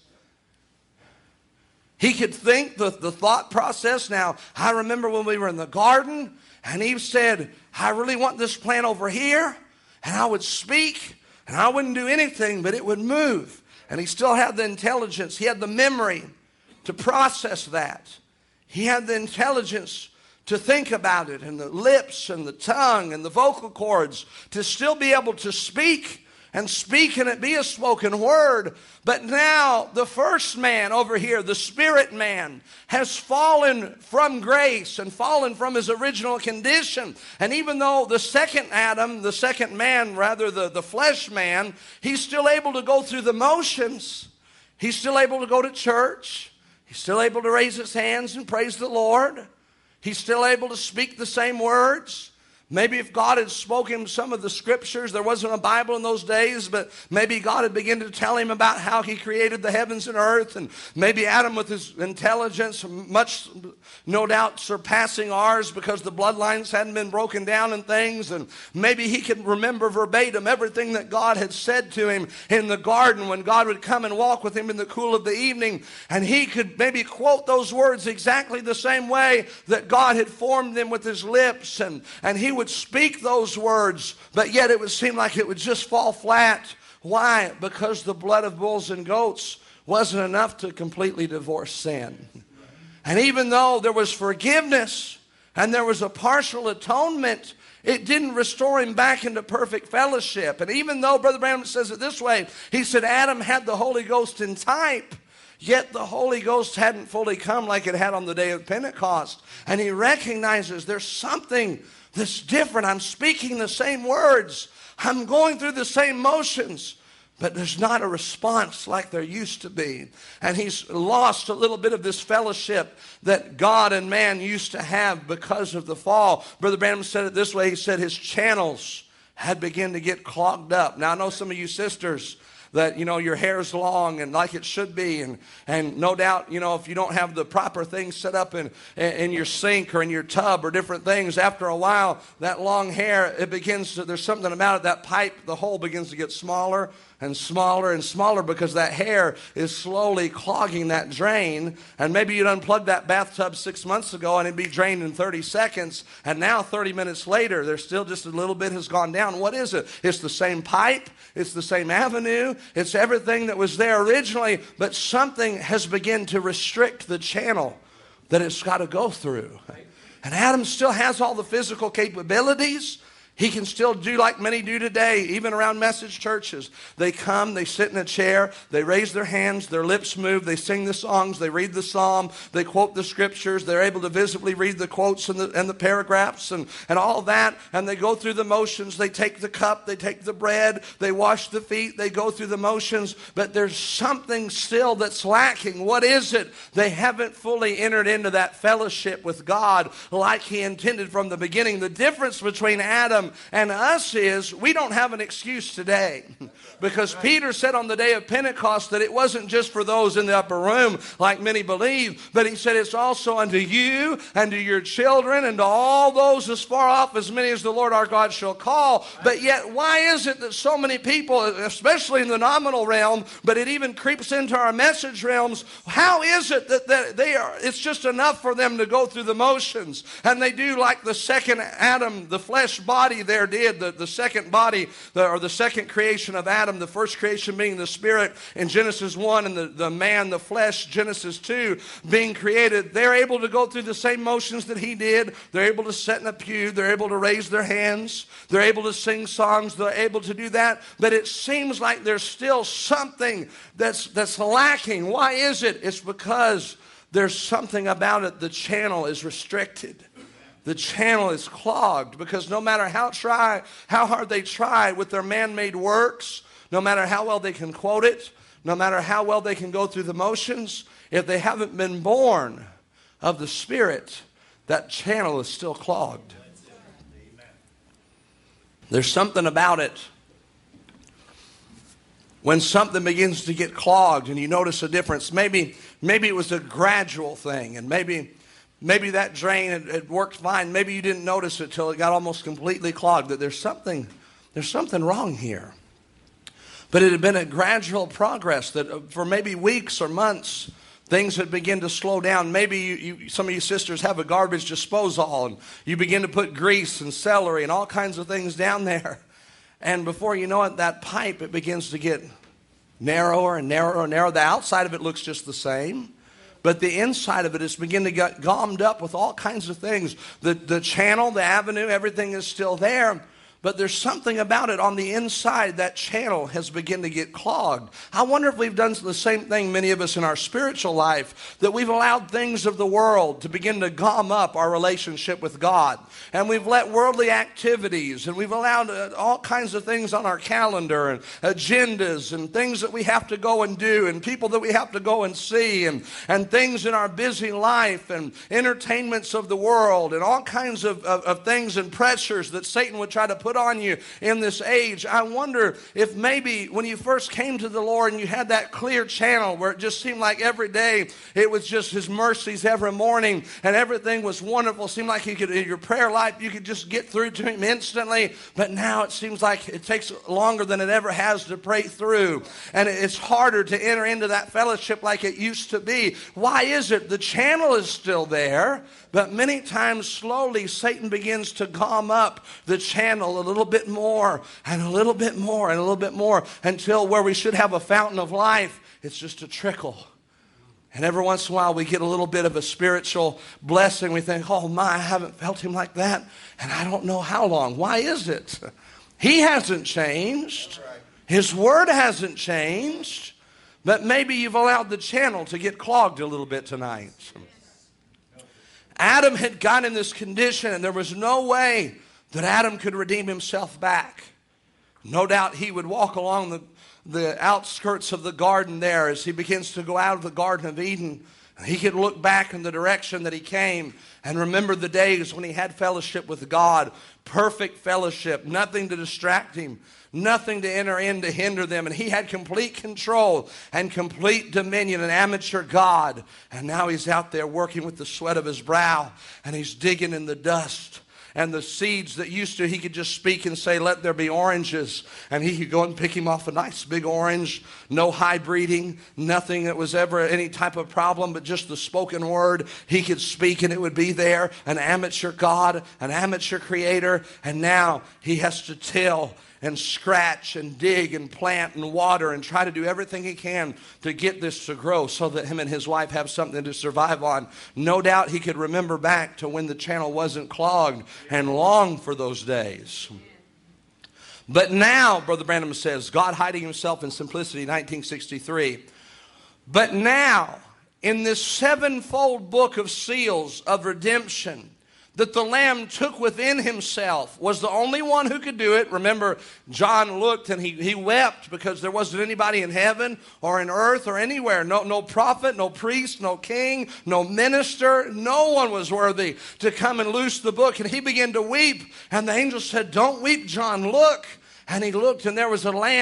He could think the thought process. Now, I remember when we were in the garden and Eve said, I really want this plant over here. And I would speak. And I wouldn't do anything, but it would move. And he still had the intelligence. He had the memory to process that. He had the intelligence to think about it, and the lips and the tongue and the vocal cords to still be able to speak and it be a spoken word. But now the first man over here, the spirit man, has fallen from grace and fallen from his original condition. And even though the second Adam, the second man, rather the flesh man, he's still able to go through the motions. He's still able to go to church. He's still able to raise his hands and praise the Lord. He's still able to speak the same words. Maybe if God had spoken some of the scriptures, there wasn't a Bible in those days, but maybe God had begun to tell him about how he created the heavens and earth. And maybe Adam, with his intelligence, much no doubt surpassing ours because the bloodlines hadn't been broken down and things. And maybe he could remember verbatim everything that God had said to him in the garden when God would come and walk with him in the cool of the evening. And he could maybe quote those words exactly the same way that God had formed them with his lips. And he would speak those words, but yet it would seem like it would just fall flat. Why? Because the blood of bulls and goats wasn't enough to completely divorce sin. And even though there was forgiveness and there was a partial atonement, it didn't restore him back into perfect fellowship. And even though Brother Branham says it this way, he said Adam had the Holy Ghost in type, yet the Holy Ghost hadn't fully come like it had on the day of Pentecost. And he recognizes there's something that's different. I'm speaking the same words. I'm going through the same motions. But there's not a response like there used to be. And he's lost a little bit of this fellowship that God and man used to have because of the fall. Brother Branham said it this way. He said his channels had begun to get clogged up. Now I know some of you sisters that, your hair's long and like it should be. And no doubt, if you don't have the proper things set up in your sink or in your tub or different things, after a while, that long hair, there's something about it, that pipe, the hole begins to get smaller and smaller and smaller because that hair is slowly clogging that drain. And maybe you'd unplugged that bathtub 6 months ago and it'd be drained in 30 seconds. And now 30 minutes later, there's still just a little bit has gone down. What is it? It's the same pipe. It's the same avenue. It's everything that was there originally. But something has begun to restrict the channel that it's got to go through. And Adam still has all the physical capabilities. He can still do like many do today, even around message churches. They come, they sit in a chair, they raise their hands, their lips move, they sing the songs, they read the psalm, they quote the scriptures, they're able to visibly read the quotes and the paragraphs and all that, and they go through the motions. They take the cup, they take the bread, they wash the feet, they go through the motions, but there's something still that's lacking. What is it? They haven't fully entered into that fellowship with God like he intended from the beginning. The difference between Adam and us is we don't have an excuse today, because Peter said on the day of Pentecost that it wasn't just for those in the upper room like many believe, but he said it's also unto you and to your children and to all those as far off as many as the Lord our God shall call. But yet why is it that so many people, especially in the nominal realm, but it even creeps into our message realms, how is it that it's just enough for them to go through the motions and they do like the second Adam, the flesh body body there did, the second body, or the second creation of Adam, the first creation being the spirit in Genesis 1, and the man, the flesh, Genesis 2, being created, they're able to go through the same motions that he did. They're able to sit in a pew. They're able to raise their hands. They're able to sing songs. They're able to do that. But it seems like there's still something that's lacking. Why is it? It's because there's something about it. The channel is restricted. The channel is clogged, because no matter how hard they try with their man-made works, no matter how well they can quote it, no matter how well they can go through the motions, if they haven't been born of the Spirit, that channel is still clogged. There's something about it. When something begins to get clogged and you notice a difference, maybe it was a gradual thing, and maybe that drain had worked fine. Maybe you didn't notice it till it got almost completely clogged, that there's something wrong here. But it had been a gradual progress that for maybe weeks or months, things had begun to slow down. Maybe some of you sisters have a garbage disposal, and you begin to put grease and celery and all kinds of things down there. And before you know it, that pipe, it begins to get narrower and narrower and narrower. The outside of it looks just the same, but the inside of it is beginning to get gummed up with all kinds of things. The channel, the avenue, everything is still there, but there's something about it on the inside. That channel has begun to get clogged. I wonder if we've done the same thing, many of us, in our spiritual life, that we've allowed things of the world to begin to gum up our relationship with God. And we've let worldly activities, and we've allowed all kinds of things on our calendar, and agendas, and things that we have to go and do, and people that we have to go and see, and things in our busy life, and entertainments of the world, and all kinds of things and pressures that Satan would try to put on you in this age. I wonder if maybe when you first came to the Lord and you had that clear channel where it just seemed like every day it was just His mercies every morning and everything was wonderful. It seemed like you could, in your prayer life, you could just get through to Him instantly. But now it seems like it takes longer than it ever has to pray through. And it's harder to enter into that fellowship like it used to be. Why is it? The channel is still there, but many times slowly Satan begins to gum up the channel a little bit more and a little bit more and a little bit more, until where we should have a fountain of life, it's just a trickle. And every once in a while we get a little bit of a spiritual blessing. We think, oh my, I haven't felt Him like that, and I don't know how long. Why is it? He hasn't changed. His word hasn't changed. But maybe you've allowed the channel to get clogged a little bit tonight. Adam had got in this condition, and there was no way that Adam could redeem himself back. No doubt he would walk along the outskirts of the garden there as he begins to go out of the Garden of Eden. He could look back in the direction that he came and remember the days when he had fellowship with God, perfect fellowship, nothing to distract him, nothing to enter in to hinder them. And he had complete control and complete dominion, an amateur God. And now he's out there working with the sweat of his brow, and he's digging in the dust. And the seeds that used to, he could just speak and say, let there be oranges. And he could go and pick him off a nice big orange. No hybriding, nothing that was ever any type of problem, but just the spoken word. He could speak and it would be there. An amateur God, an amateur creator. And now he has to till and scratch and dig and plant and water and try to do everything he can to get this to grow so that him and his wife have something to survive on. No doubt he could remember back to when the channel wasn't clogged and long for those days. But now, Brother Branham says, God hiding Himself in simplicity, 1963. But now, in this sevenfold book of seals of redemption, that the Lamb took within Himself, was the only one who could do it. Remember, John looked and he wept because there wasn't anybody in heaven or in earth or anywhere. No prophet, no priest, no king, no minister. No one was worthy to come and loose the book. And he began to weep. And the angel said, don't weep, John, look. And he looked, and there was a lamb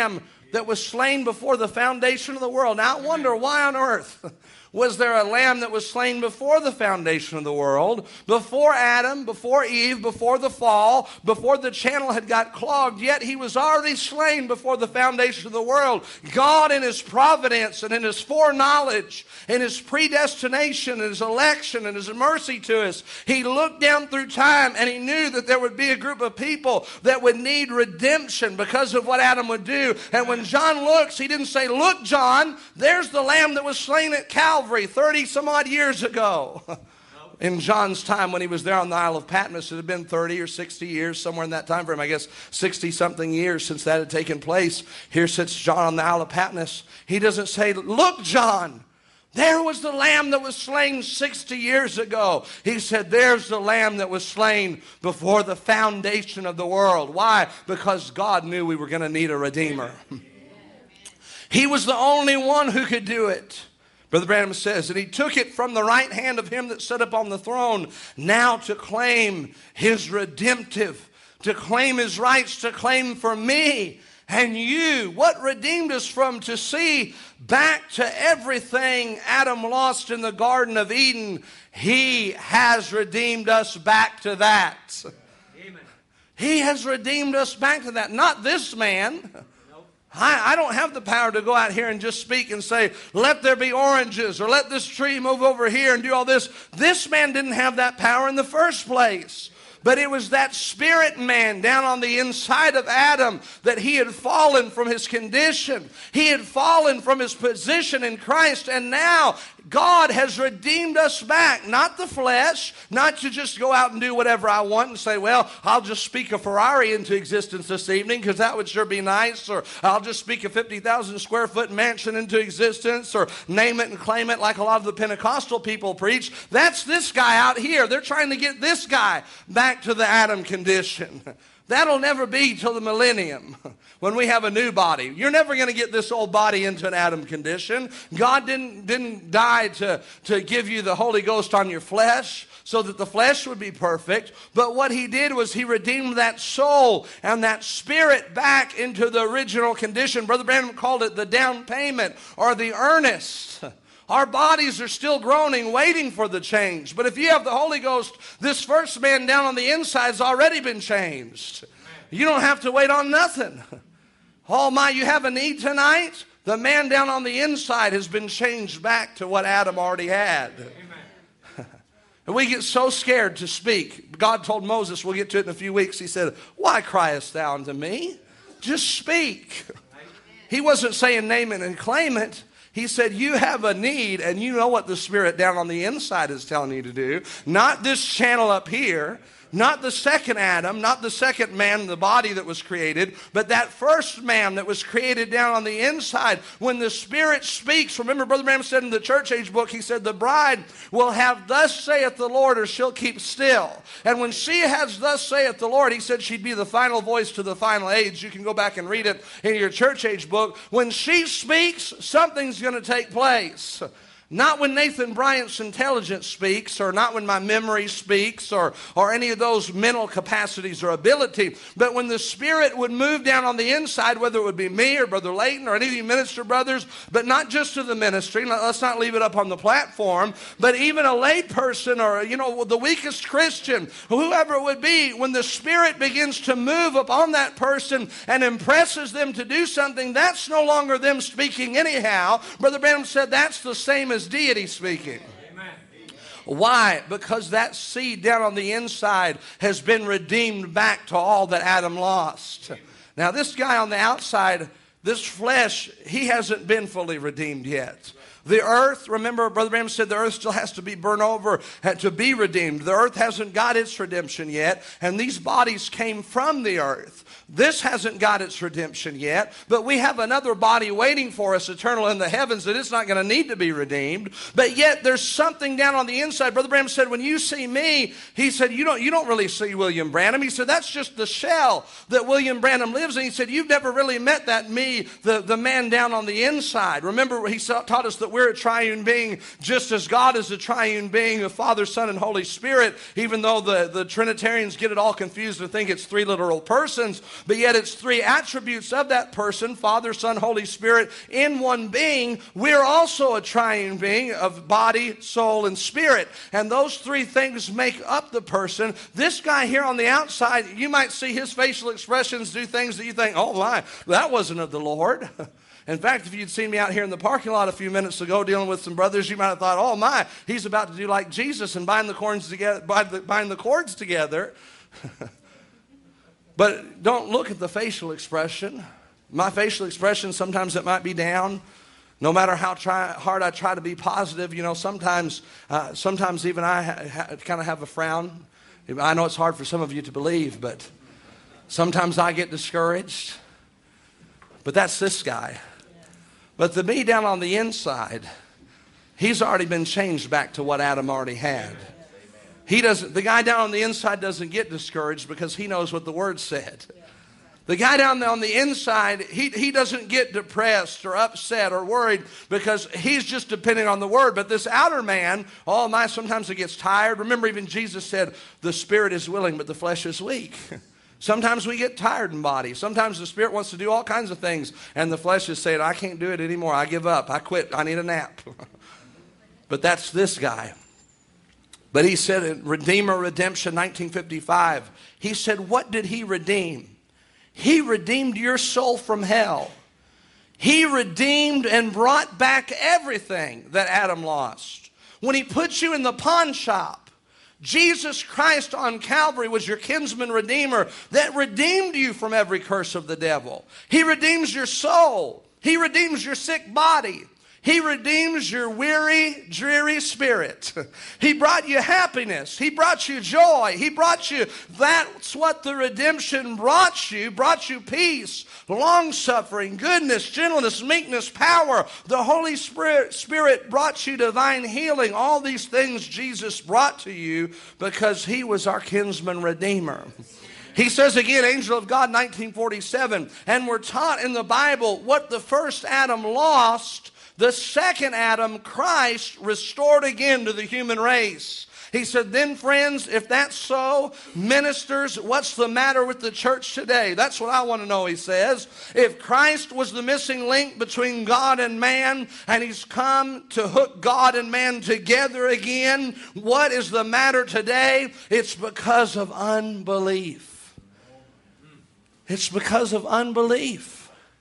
that was slain before the foundation of the world. Now I wonder, why on earth was there a lamb that was slain before the foundation of the world, before Adam, before Eve, before the fall, before the channel had got clogged, yet he was already slain before the foundation of the world? God in his providence and in his foreknowledge, in his predestination and his election and his mercy to us, he looked down through time and he knew that there would be a group of people that would need redemption because of what Adam would do. And when John looks, he didn't say, "Look, John, there's the lamb that was slain at Calvary 30 some odd years ago." In John's time when he was there on the Isle of Patmos, it had been 30 or 60 years, somewhere in that time frame. I guess 60 something years since that had taken place. Here sits John on the Isle of Patmos. He doesn't say, "Look, John, there was the lamb that was slain 60 years ago." He said, "There's the lamb that was slain before the foundation of the world." Why? Because God knew we were going to need a redeemer. He was the only one who could do it. Brother Branham says, "And he took it from the right hand of him that sat upon the throne, now to claim his redemptive, to claim his rights, to claim for me and you." What redeemed us from? To see back to everything Adam lost in the Garden of Eden. He has redeemed us back to that. Amen. He has redeemed us back to that. Not this man. I don't have the power to go out here and just speak and say, "Let there be oranges," or "Let this tree move over here," and do all this. This man didn't have that power in the first place. But it was that spirit man down on the inside of Adam that he had fallen from his condition. He had fallen from his position in Christ, and now God has redeemed us back. Not the flesh, not to just go out and do whatever I want and say, "Well, I'll just speak a Ferrari into existence this evening because that would sure be nice," or "I'll just speak a 50,000 square foot mansion into existence," or name it and claim it like a lot of the Pentecostal people preach. That's this guy out here. They're trying to get this guy back to the Adam condition. That'll never be till the millennium when we have a new body. You're never going to get this old body into an Adam condition. God didn't die to give you the Holy Ghost on your flesh so that the flesh would be perfect. But what he did was he redeemed that soul and that spirit back into the original condition. Brother Branham called it the down payment or the earnest. Our bodies are still groaning, waiting for the change. But if you have the Holy Ghost, this first man down on the inside has already been changed. You don't have to wait on nothing. Oh my, you have a need tonight? The man down on the inside has been changed back to what Adam already had. And we get so scared to speak. God told Moses, we'll get to it in a few weeks, he said, "Why criest thou unto me? Just speak." He wasn't saying name it and claim it. He said, you have a need, and you know what the Spirit down on the inside is telling you to do. Not this channel up here, not the second Adam, not the second man, the body that was created, but that first man that was created down on the inside. When the Spirit speaks, remember Brother Branham said in the Church Age book, he said, the bride will have thus saith the Lord, or she'll keep still. And when she has thus saith the Lord, he said she'd be the final voice to the final age. You can go back and read it in your Church Age book. When she speaks, something's going to take place. Not when Nathan Bryant's intelligence speaks, or not when my memory speaks, or any of those mental capacities or ability, but when the Spirit would move down on the inside, whether it would be me or Brother Layton or any of you minister brothers, but not just to the ministry. Let's not leave it up on the platform, but even a lay person or, the weakest Christian, whoever it would be, when the Spirit begins to move upon that person and impresses them to do something, that's no longer them speaking anyhow. Brother Branham said that's the same as deity speaking. Amen. Why? Because that seed down on the inside has been redeemed back to all that Adam lost. Now this guy on the outside, this flesh, he hasn't been fully redeemed yet. The earth, remember Brother Branham said the earth still has to be burned over to be redeemed. The earth hasn't got its redemption yet, and these bodies came from the earth. This hasn't got its redemption yet, but we have another body waiting for us, eternal in the heavens, that it's not going to need to be redeemed. But yet there's something down on the inside. Brother Branham said, when you see me, he said, you don't really see William Branham. He said, that's just the shell that William Branham lives in. He said, you've never really met that me, the man down on the inside. Remember, he taught us that we're a triune being, just as God is a triune being of Father, Son, and Holy Spirit, even though the Trinitarians get it all confused and think it's three literal persons. but yet it's three attributes of that person, Father, Son, Holy Spirit, in one being. We're also a triune being of body, soul, and spirit. And those three things make up the person. This guy here on the outside, you might see his facial expressions do things that you think, oh my, that wasn't of the Lord. In fact, if you'd seen me out here in the parking lot a few minutes ago dealing with some brothers, you might have thought, oh my, he's about to do like Jesus and bind the cords together. But don't look at the facial expression. My facial expression, sometimes it might be down. No matter how hard I try to be positive, sometimes even I kind of have a frown. I know it's hard for some of you to believe, but sometimes I get discouraged. But that's this guy. But the me down on the inside, he's already been changed back to what Adam already had. The guy down on the inside doesn't get discouraged because he knows what the Word said. The guy down there on the inside, he doesn't get depressed or upset or worried because he's just depending on the Word. But this outer man, oh my, sometimes he gets tired. Remember, even Jesus said, the spirit is willing, but the flesh is weak. Sometimes we get tired in body. Sometimes the spirit wants to do all kinds of things, and the flesh is saying, I can't do it anymore. I give up. I quit. I need a nap. But that's this guy. But he said in Redeemer Redemption 1955, he said, what did he redeem? He redeemed your soul from hell. He redeemed and brought back everything that Adam lost. When he put you in the pawn shop, Jesus Christ on Calvary was your kinsman redeemer that redeemed you from every curse of the devil. He redeems your soul. He redeems your sick body. He redeems your weary, dreary spirit. He brought you happiness. He brought you joy. He brought you, that's what the redemption brought you peace, long-suffering, goodness, gentleness, meekness, power. The Holy Spirit brought you divine healing. All these things Jesus brought to you because he was our kinsman redeemer. He says again, Angel of God, 1947, and we're taught in the Bible what the first Adam lost, the second Adam, Christ, restored again to the human race. He said, then friends, if that's so, ministers, what's the matter with the church today? That's what I want to know, he says. If Christ was the missing link between God and man, and he's come to hook God and man together again, what is the matter today? It's because of unbelief. It's because of unbelief.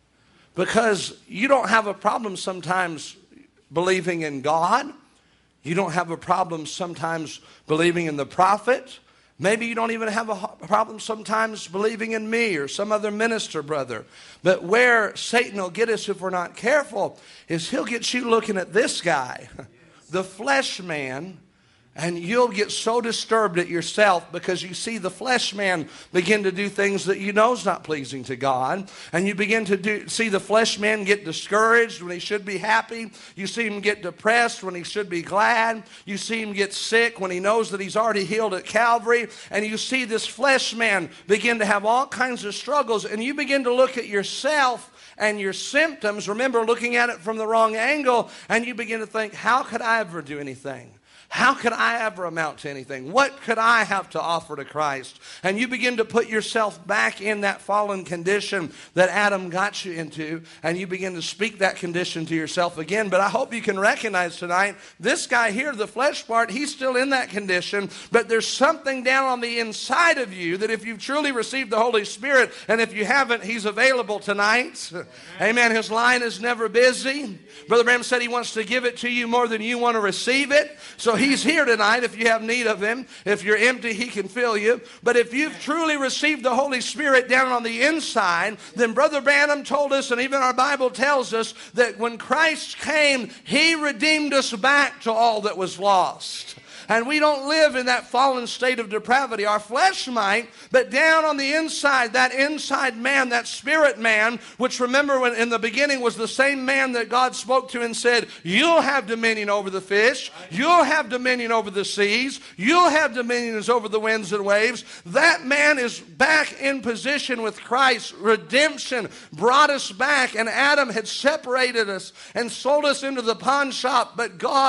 Because you don't have a problem sometimes believing in God. You don't have a problem sometimes believing in the prophet. Maybe you don't even have a problem sometimes believing in me or some other minister, brother. But where Satan will get us if we're not careful is he'll get you looking at this guy, the flesh man, and you'll get so disturbed at yourself because you see the flesh man begin to do things that you know is not pleasing to God. And you begin to see the flesh man get discouraged when he should be happy. You see him get depressed when he should be glad. You see him get sick when he knows that he's already healed at Calvary. And you see this flesh man begin to have all kinds of struggles. And you begin to look at yourself and your symptoms, remember looking at it from the wrong angle, and you begin to think, how could I ever do anything? How could I ever amount to anything? What could I have to offer to Christ? And you begin to put yourself back in that fallen condition that Adam got you into, and you begin to speak that condition to yourself again. But I hope you can recognize tonight, this guy here, the flesh part, he's still in that condition, but there's something down on the inside of you that if you've truly received the Holy Spirit, and if you haven't, he's available tonight. Amen. His line is never busy. Brother Branham said he wants to give it to you more than you want to receive it. So he's here tonight if you have need of him. If you're empty, he can fill you. But if you've truly received the Holy Spirit down on the inside, then Brother Branham told us, and even our Bible tells us, that when Christ came, he redeemed us back to all that was lost. And we don't live in that fallen state of depravity. Our flesh might, but down on the inside, that inside man, that spirit man, which remember when in the beginning was the same man that God spoke to and said, you'll have dominion over the fish, you'll have dominion over the seas, you'll have dominions over the winds and waves. That man is back in position with Christ. Redemption brought us back, and Adam had separated us and sold us into the pawn shop, but God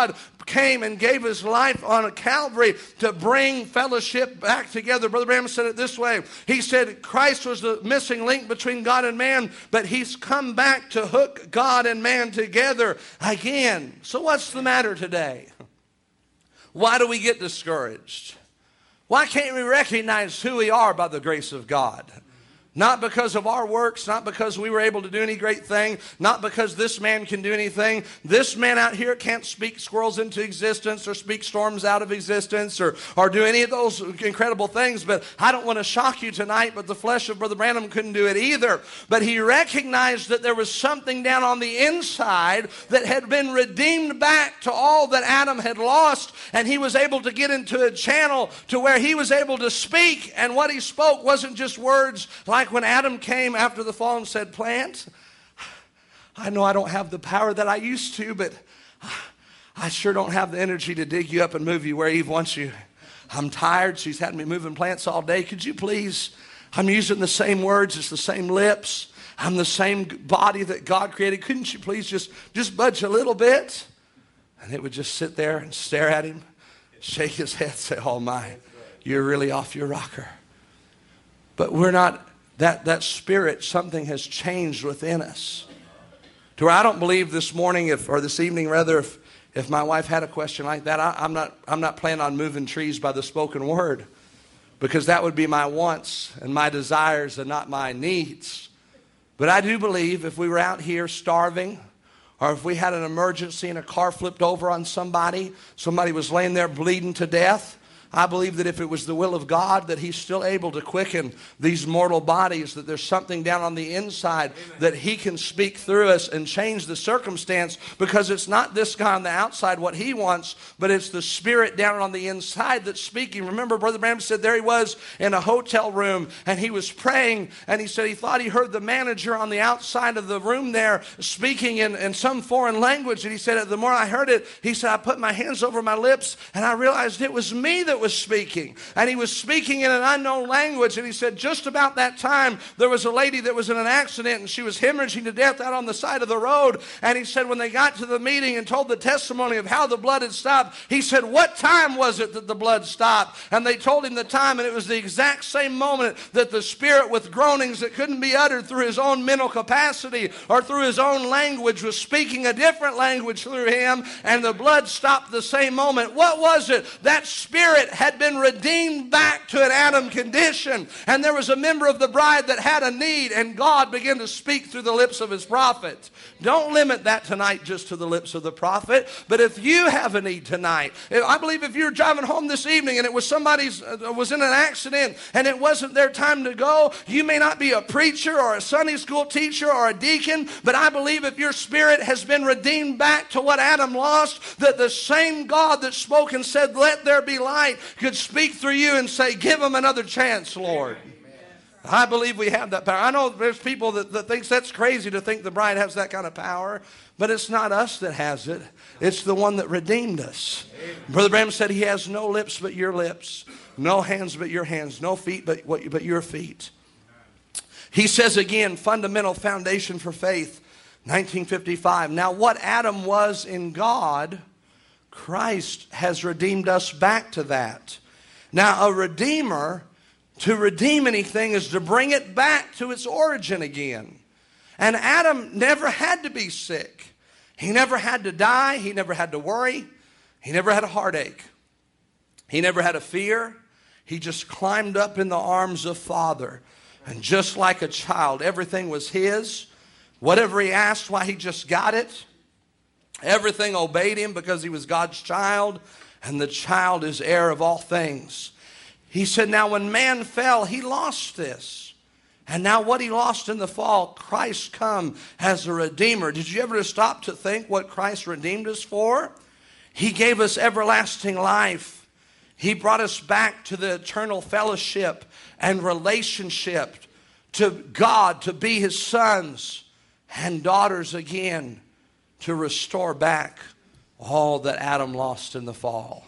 came and gave his life on a Calvary to bring fellowship back together. Brother Branham said it this way. He said Christ was the missing link between God and man, but he's come back to hook God and man together again. So what's the matter today? Why do we get discouraged? Why can't we recognize who we are by the grace of God? Not because of our works, not because we were able to do any great thing, not because this man can do anything. This man out here can't speak squirrels into existence or speak storms out of existence or do any of those incredible things. But I don't want to shock you tonight, but the flesh of Brother Branham couldn't do it either. But he recognized that there was something down on the inside that had been redeemed back to all that Adam had lost. And he was able to get into a channel to where he was able to speak. And what he spoke wasn't just words like when Adam came after the fall and said, plant, I know I don't have the power that I used to, but I sure don't have the energy to dig you up and move you where Eve wants you. I'm tired. She's had me moving plants all day. Could you please? I'm using the same words. It's the same lips. I'm the same body that God created. Couldn't you please just budge a little bit? And it would just sit there and stare at him, shake his head, say, oh my, you're really off your rocker. But we're not. That spirit, something has changed within us. To where I don't believe this morning, or this evening rather, if my wife had a question like that, I'm not planning on moving trees by the spoken word, because that would be my wants and my desires and not my needs. But I do believe if we were out here starving, or if we had an emergency and a car flipped over on somebody was laying there bleeding to death, I believe that if it was the will of God, that he's still able to quicken these mortal bodies, that there's something down on the inside that he can speak through us and change the circumstance, because it's not this guy on the outside what he wants, but it's the spirit down on the inside that's speaking. Remember, Brother Branham said there he was in a hotel room and he was praying, and he said he thought he heard the manager on the outside of the room there speaking in some foreign language. And he said the more I heard it, he said I put my hands over my lips and I realized it was me that was speaking, and he was speaking in an unknown language. And he said just about that time there was a lady that was in an accident and she was hemorrhaging to death out on the side of the road. And he said when they got to the meeting and told the testimony of how the blood had stopped, he said, what time was it that the blood stopped? And they told him the time, and it was the exact same moment that the spirit, with groanings that couldn't be uttered through his own mental capacity or through his own language, was speaking a different language through him, and the blood stopped the same moment. What was it? That spirit had been redeemed back to an Adam condition, and there was a member of the bride that had a need, and God began to speak through the lips of his prophet. Don't limit that tonight just to the lips of the prophet, but if you have a need tonight, I believe if you're driving home this evening and it was somebody's was in an accident and it wasn't their time to go, you may not be a preacher or a Sunday school teacher or a deacon, but I believe if your spirit has been redeemed back to what Adam lost, that the same God that spoke and said, let there be light, could speak through you and say, give them another chance, Lord. I believe we have that power. I know there's people that thinks that's crazy to think the bride has that kind of power, but it's not us that has it. It's the one that redeemed us. Brother Branham said he has no lips but your lips, no hands but your hands, no feet but your feet. He says again, fundamental foundation for faith, 1955. Now what Adam was in God, Christ has redeemed us back to that. Now, a redeemer, to redeem anything is to bring it back to its origin again. And Adam never had to be sick. He never had to die. He never had to worry. He never had a heartache. He never had a fear. He just climbed up in the arms of Father. And just like a child, everything was his. Whatever he asked, why, he just got it. Everything obeyed him because he was God's child, and the child is heir of all things. He said, now when man fell, he lost this. And now what he lost in the fall, Christ come as a redeemer. Did you ever stop to think what Christ redeemed us for? He gave us everlasting life. He brought us back to the eternal fellowship and relationship to God, to be his sons and daughters again, to restore back all that Adam lost in the fall.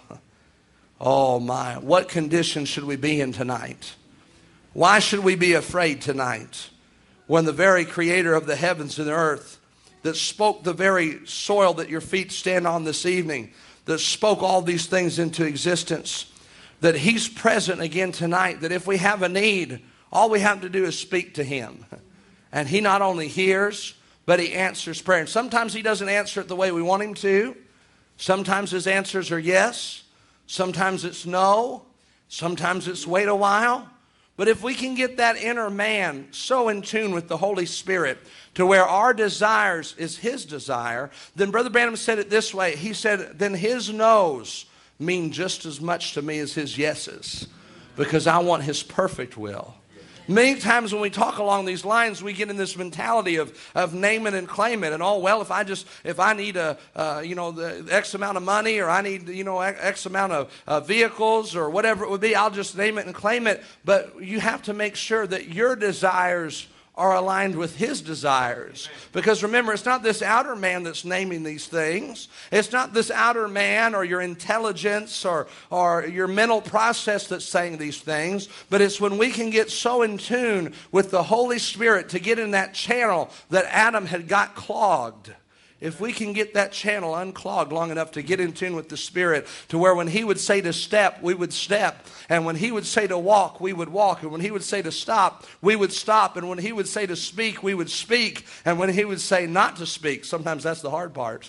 Oh my, what condition should we be in tonight? Why should we be afraid tonight when the very creator of the heavens and the earth, that spoke the very soil that your feet stand on this evening, that spoke all these things into existence, that he's present again tonight, that if we have a need, all we have to do is speak to him. And he not only hears, but he answers prayer. And sometimes he doesn't answer it the way we want him to. Sometimes his answers are yes. Sometimes it's no. Sometimes it's wait a while. But if we can get that inner man so in tune with the Holy Spirit to where our desires is his desire, then Brother Branham said it this way. He said, then his no's mean just as much to me as his yeses, because I want his perfect will. Many times when we talk along these lines, we get in this mentality of name it and claim it. And if I need the X amount of money, or I need, X amount of vehicles, or whatever it would be, I'll just name it and claim it. But you have to make sure that your desires are aligned with his desires. Because remember, it's not this outer man that's naming these things. It's not this outer man or your intelligence or your mental process that's saying these things. But it's when we can get so in tune with the Holy Spirit to get in that channel that Adam had got clogged. If we can get that channel unclogged long enough to get in tune with the Spirit, to where when he would say to step, we would step. And when he would say to walk, we would walk. And when he would say to stop, we would stop. And when he would say to speak, we would speak. And when he would say not to speak, sometimes that's the hard part,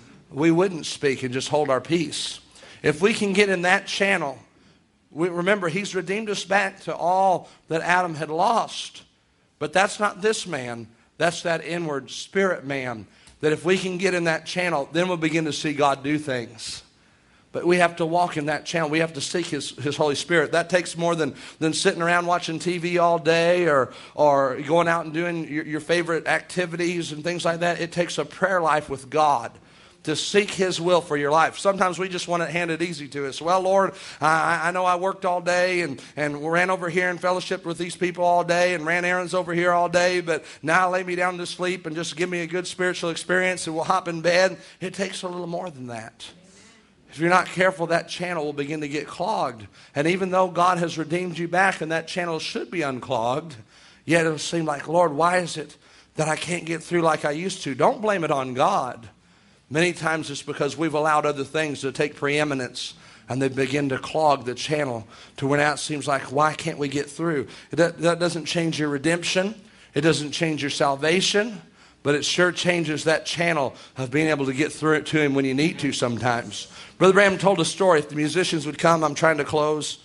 we wouldn't speak and just hold our peace. If we can get in that channel, remember, he's redeemed us back to all that Adam had lost. But that's not this man. That's that inward spirit man. That if we can get in that channel, then we'll begin to see God do things. But we have to walk in that channel. We have to seek His Holy Spirit. That takes more than sitting around watching TV all day or going out and doing your favorite activities and things like that. It takes a prayer life with God to seek His will for your life. Sometimes we just want it handed easy to us. Well, Lord, I know I worked all day and ran over here and fellowshiped with these people all day and ran errands over here all day, but now lay me down to sleep and just give me a good spiritual experience and we'll hop in bed. It takes a little more than that. If you're not careful, that channel will begin to get clogged. And even though God has redeemed you back and that channel should be unclogged, yet it'll seem like, Lord, why is it that I can't get through like I used to? Don't blame it on God. Many times it's because we've allowed other things to take preeminence and they begin to clog the channel to where now it seems like, why can't we get through? That doesn't change your redemption. It doesn't change your salvation, but it sure changes that channel of being able to get through it to Him when you need to sometimes. Brother Branham told a story. If the musicians would come, I'm trying to close.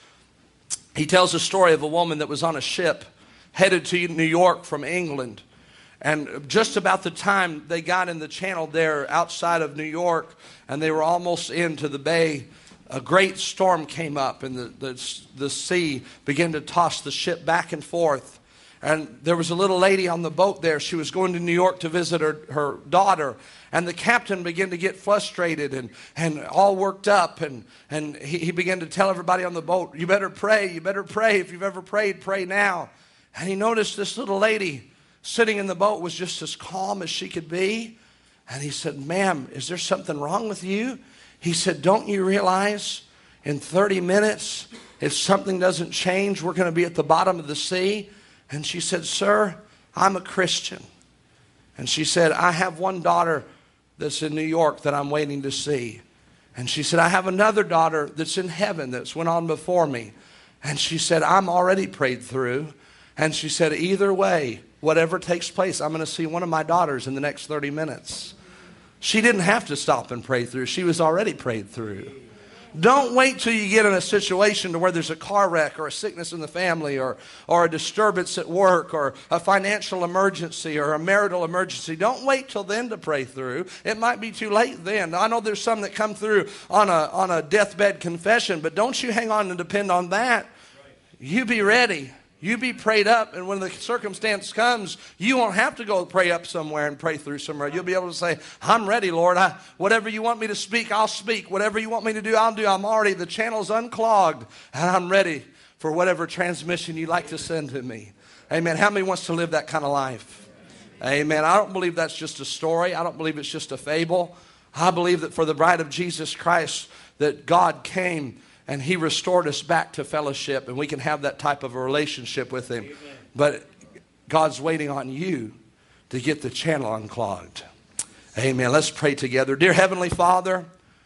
He tells a story of a woman that was on a ship headed to New York from England. And just about the time they got in the channel there outside of New York and they were almost into the bay, a great storm came up and the sea began to toss the ship back and forth. And there was a little lady on the boat there. She was going to New York to visit her daughter. And the captain began to get frustrated and all worked up. And he began to tell everybody on the boat, you better pray, you better pray. If you've ever prayed, pray now. And he noticed this little lady sitting in the boat was just as calm as she could be. And he said, ma'am, is there something wrong with you? He said, don't you realize in 30 minutes, if something doesn't change, we're going to be at the bottom of the sea? And she said, sir, I'm a Christian. And she said, I have one daughter that's in New York that I'm waiting to see. And she said, I have another daughter that's in heaven that's went on before me. And she said, I'm already prayed through. And she said, either way, whatever takes place, I'm going to see one of my daughters in the next 30 minutes. She didn't have to stop and pray through. She was already prayed through. Don't wait till you get in a situation to where there's a car wreck or a sickness in the family or a disturbance at work or a financial emergency or a marital emergency. Don't wait till then to pray through. It might be too late then. I know there's some that come through on a deathbed confession, but don't you hang on and depend on that. You be ready. You be prayed up, and when the circumstance comes, you won't have to go pray up somewhere and pray through somewhere. You'll be able to say, I'm ready, Lord. Whatever you want me to speak, I'll speak. Whatever you want me to do, I'll do. The channel's unclogged, and I'm ready for whatever transmission you'd like to send to me. Amen. How many wants to live that kind of life? Amen. I don't believe that's just a story. I don't believe it's just a fable. I believe that for the bride of Jesus Christ, that God came and He restored us back to fellowship, and we can have that type of a relationship with Him. Amen. But God's waiting on you to get the channel unclogged. Amen. Let's pray together. Dear Heavenly Father,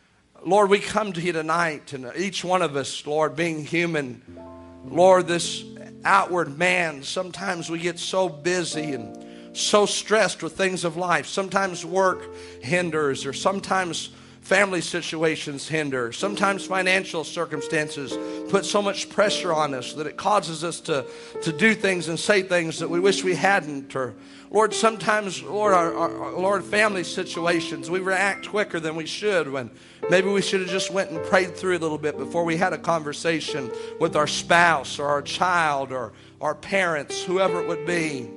Lord, we come to you tonight, and each one of us, Lord, being human, Lord, this outward man, sometimes we get so busy and so stressed with things of life. Sometimes work hinders, or sometimes family situations hinder. Sometimes financial circumstances put so much pressure on us that it causes us to do things and say things that we wish we hadn't. Or, Lord, sometimes, Lord, our family situations, we react quicker than we should, when maybe we should have just went and prayed through a little bit before we had a conversation with our spouse or our child or our parents, whoever it would be.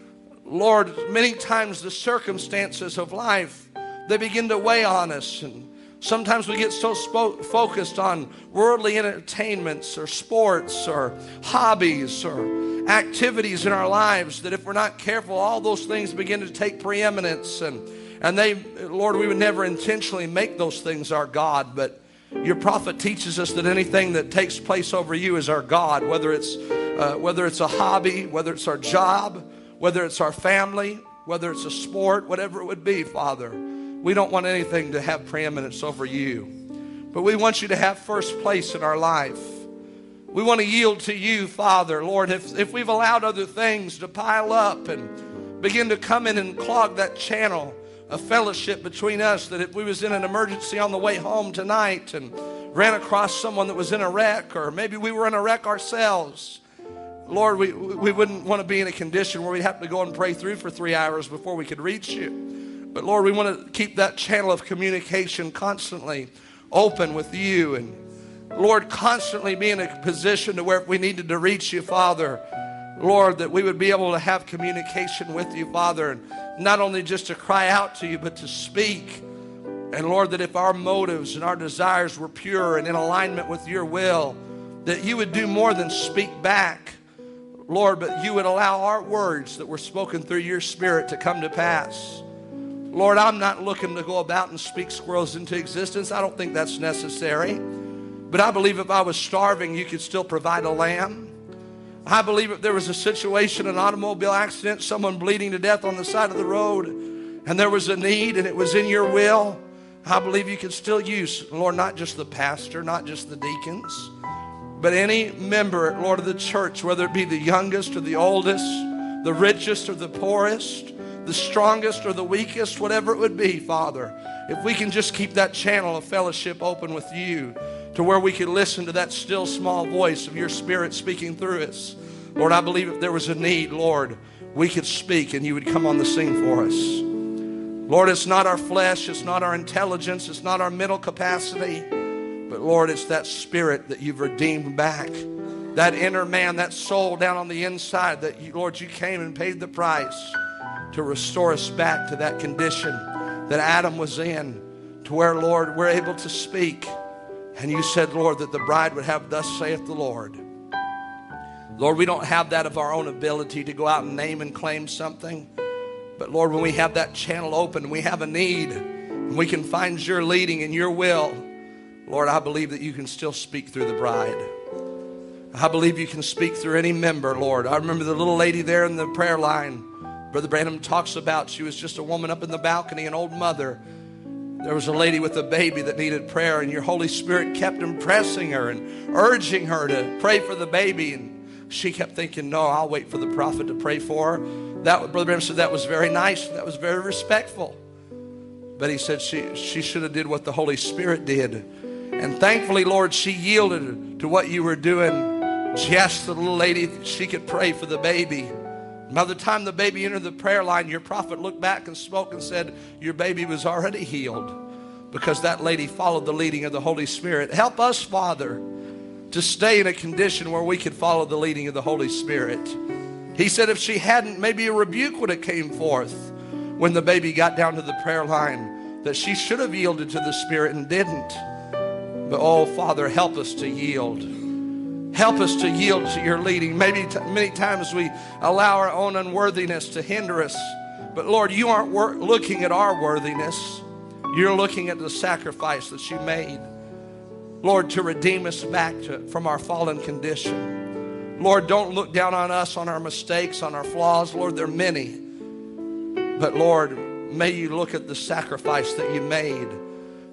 Lord, many times the circumstances of life, they begin to weigh on us, and sometimes we get so focused on worldly entertainments or sports or hobbies or activities in our lives that if we're not careful, all those things begin to take preeminence, and they, Lord, we would never intentionally make those things our God, but your prophet teaches us that anything that takes place over you is our God, whether it's a hobby, whether it's our job, whether it's our family, whether it's a sport, whatever it would be, Father. We don't want anything to have preeminence over you, but we want you to have first place in our life. We want to yield to you, Father. Lord, if we've allowed other things to pile up and begin to come in and clog that channel of fellowship between us, that if we was in an emergency on the way home tonight and ran across someone that was in a wreck, or maybe we were in a wreck ourselves, Lord, we wouldn't want to be in a condition where we'd have to go and pray through for 3 hours before we could reach you. But Lord, we want to keep that channel of communication constantly open with you. And Lord, constantly be in a position to where if we needed to reach you, Father, Lord, that we would be able to have communication with you, Father. And not only just to cry out to you, but to speak. And Lord, that if our motives and our desires were pure and in alignment with your will, that you would do more than speak back, Lord, but you would allow our words that were spoken through your Spirit to come to pass. Lord, I'm not looking to go about and speak squirrels into existence. I don't think that's necessary. But I believe if I was starving, you could still provide a lamb. I believe if there was a situation, an automobile accident, someone bleeding to death on the side of the road, and there was a need and it was in your will, I believe you could still use, Lord, not just the pastor, not just the deacons, but any member, Lord, of the church, whether it be the youngest or the oldest, the richest or the poorest, the strongest or the weakest, whatever it would be, Father, if we can just keep that channel of fellowship open with you to where we can listen to that still small voice of your Spirit speaking through us. Lord, I believe if there was a need, Lord, we could speak and you would come on the scene for us. Lord, it's not our flesh, it's not our intelligence, it's not our mental capacity, but Lord, it's that spirit that you've redeemed back, that inner man, that soul down on the inside that, Lord, you came and paid the price to restore us back to that condition that Adam was in, to where, Lord, we're able to speak. And you said, Lord, that the bride would have thus saith the Lord. Lord, we don't have that of our own ability to go out and name and claim something. But Lord, when we have that channel open, we have a need, and we can find your leading and your will, Lord, I believe that you can still speak through the bride. I believe you can speak through any member, Lord. I remember the little lady there in the prayer line Brother Branham talks about. She was just a woman up in the balcony, an old mother. There was a lady with a baby that needed prayer, and your Holy Spirit kept impressing her and urging her to pray for the baby. And she kept thinking, no, I'll wait for the prophet to pray for her. Brother Branham said that was very nice. That was very respectful. But he said she should have did what the Holy Spirit did. And thankfully, Lord, she yielded to what you were doing. She asked the little lady if she could pray for the baby. By the time the baby entered the prayer line, your prophet looked back and spoke and said, your baby was already healed, because that lady followed the leading of the Holy Spirit. Help us, Father, to stay in a condition where we could follow the leading of the Holy Spirit. He said if she hadn't, maybe a rebuke would have came forth when the baby got down to the prayer line, that she should have yielded to the Spirit and didn't. But oh, Father, help us to yield. Help us to yield to your leading. Maybe many times we allow our own unworthiness to hinder us. But Lord, you aren't looking at our worthiness. You're looking at the sacrifice that you made, Lord, to redeem us back from our fallen condition. Lord, don't look down on us, on our mistakes, on our flaws. Lord, there are many. But Lord, may you look at the sacrifice that you made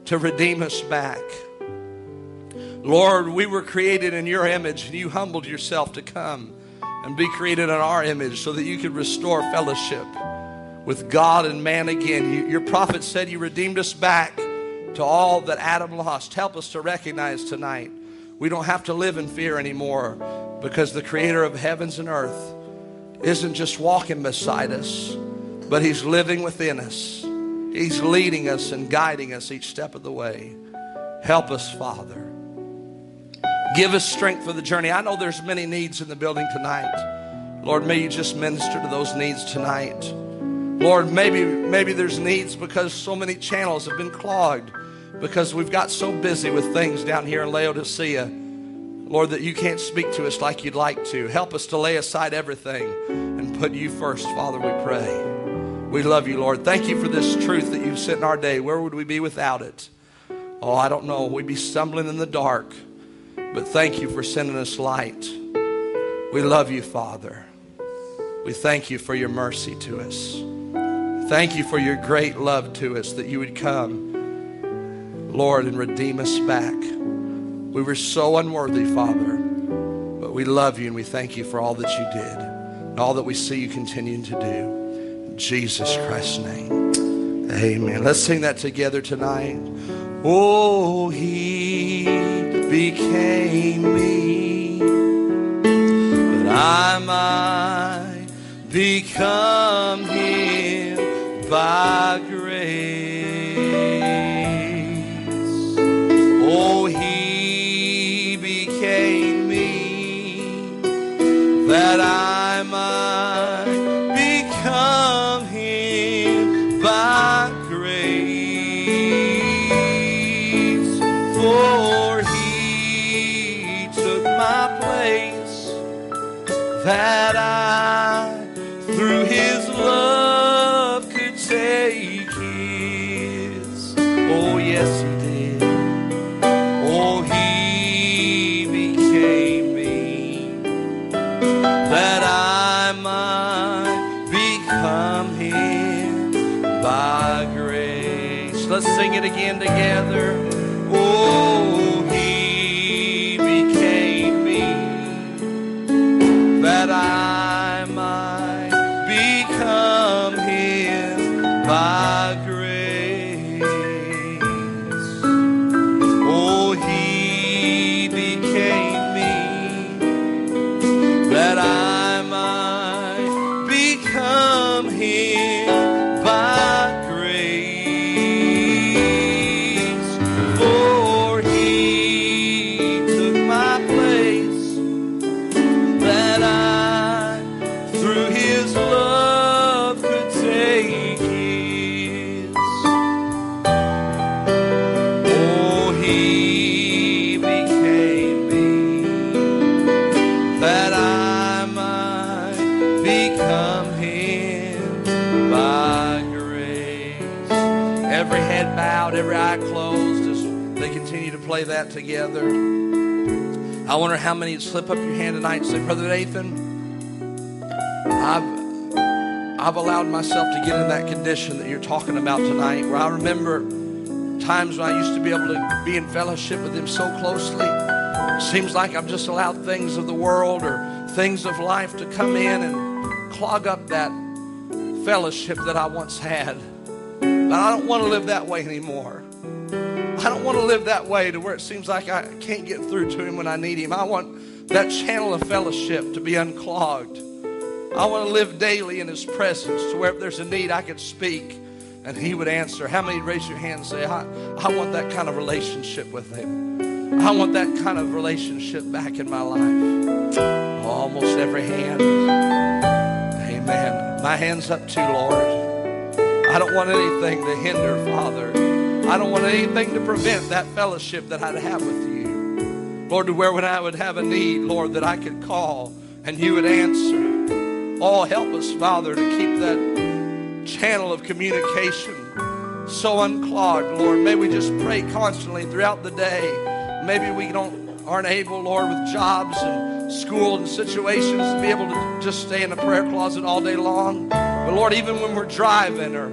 to redeem us back. Lord, we were created in your image, and you humbled yourself to come and be created in our image so that you could restore fellowship with God and man again. Your prophet said you redeemed us back to all that Adam lost. Help us to recognize tonight we don't have to live in fear anymore, because the creator of heavens and earth isn't just walking beside us, but he's living within us. He's leading us and guiding us each step of the way. Help us, Father. Give us strength for the journey. I know there's many needs in the building tonight. Lord, may you just minister to those needs tonight. Lord, maybe there's needs because so many channels have been clogged, because we've got so busy with things down here in Laodicea, Lord, that you can't speak to us like you'd like to. Help us to lay aside everything and put you first, Father, we pray. We love you, Lord. Thank you for this truth that you've set in our day. Where would we be without it? Oh, I don't know. We'd be stumbling in the dark. But thank you for sending us light. We love you, Father. We thank you for your mercy to us. Thank you for your great love to us, that you would come, Lord, and redeem us back. We were so unworthy, Father, but we love you and we thank you for all that you did and all that we see you continuing to do. In Jesus Christ's name, amen. Let's sing that together tonight. Oh, he became me, that I might become him by grace. Oh, he became me, that I might become him by grace. For he took my place, that I through his love could take his. Oh, yes, he did. Oh, he became me, that I might become him by grace. Let's sing it again together. Oh, he became me, that I might become him by grace. Oh, he became me, that I might become him by grace. For he took my place, that I through his love could take his. Oh, he became me, that I might become him by grace. Every head bowed, every eye closed as they continue to play that together. I wonder how many would slip up your hand tonight and say, Brother Nathan, I've allowed myself to get in that condition that you're talking about tonight, where I remember times when I used to be able to be in fellowship with him so closely. It seems like I've just allowed things of the world or things of life to come in and clog up that fellowship that I once had. But I don't want to live that way anymore. I don't want to live that way to where it seems like I can't get through to him when I need him. I want that channel of fellowship to be unclogged. I want to live daily in his presence, to where if there's a need I could speak and he would answer. How many raise your hand and say, I want that kind of relationship with him. I want that kind of relationship back in my life. Oh, almost every hand. Amen. My hand's up too, Lord. I don't want anything to hinder, Father. I don't want anything to prevent that fellowship that I'd have with you. Lord, to where when I would have a need, Lord, that I could call and you would answer. Oh, help us, Father, to keep that channel of communication so unclogged, Lord. May we just pray constantly throughout the day. Maybe we aren't able, Lord, with jobs and school and situations to be able to just stay in a prayer closet all day long. But Lord, even when we're driving or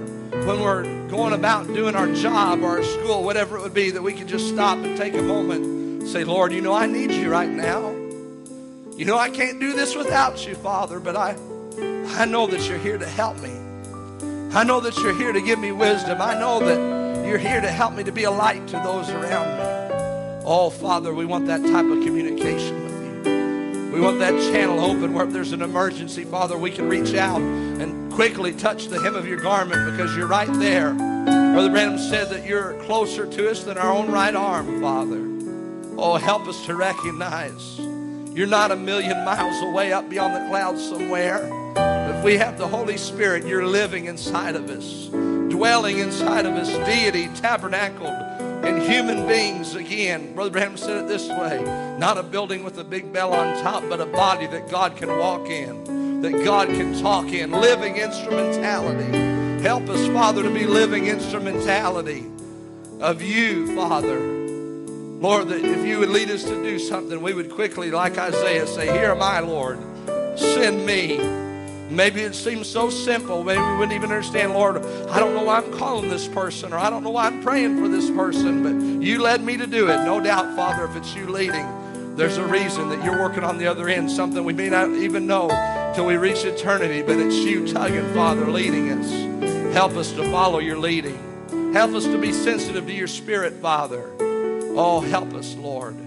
when we're going about doing our job or our school, whatever it would be, that we could just stop and take a moment and say, Lord, you know I need you right now. You know I can't do this without you, Father, but I know that you're here to help me. I know that you're here to give me wisdom. I know that you're here to help me to be a light to those around me. Oh, Father, we want that type of communication with you. We want that channel open where if there's an emergency, Father, we can reach out and quickly touch the hem of your garment because you're right there. Brother Branham said that you're closer to us than our own right arm, Father. Oh, help us to recognize you're not a million miles away up beyond the clouds somewhere. If we have the Holy Spirit, you're living inside of us, dwelling inside of us, deity tabernacled in human beings again. Brother Branham said it this way, not a building with a big bell on top, but a body that God can walk in, that God can talk in, living instrumentality. Help us, Father, to be living instrumentality of you, Father. Lord, that if you would lead us to do something, we would quickly, like Isaiah, say, here am I, Lord, send me. Maybe it seems so simple. Maybe we wouldn't even understand, Lord, I don't know why I'm calling this person, or I don't know why I'm praying for this person, but you led me to do it. No doubt, Father, if it's you leading, there's a reason that you're working on the other end, something we may not even know till we reach eternity, but it's you tugging, Father, leading us. Help us to follow your leading. Help us to be sensitive to your Spirit, Father. Oh, help us, Lord.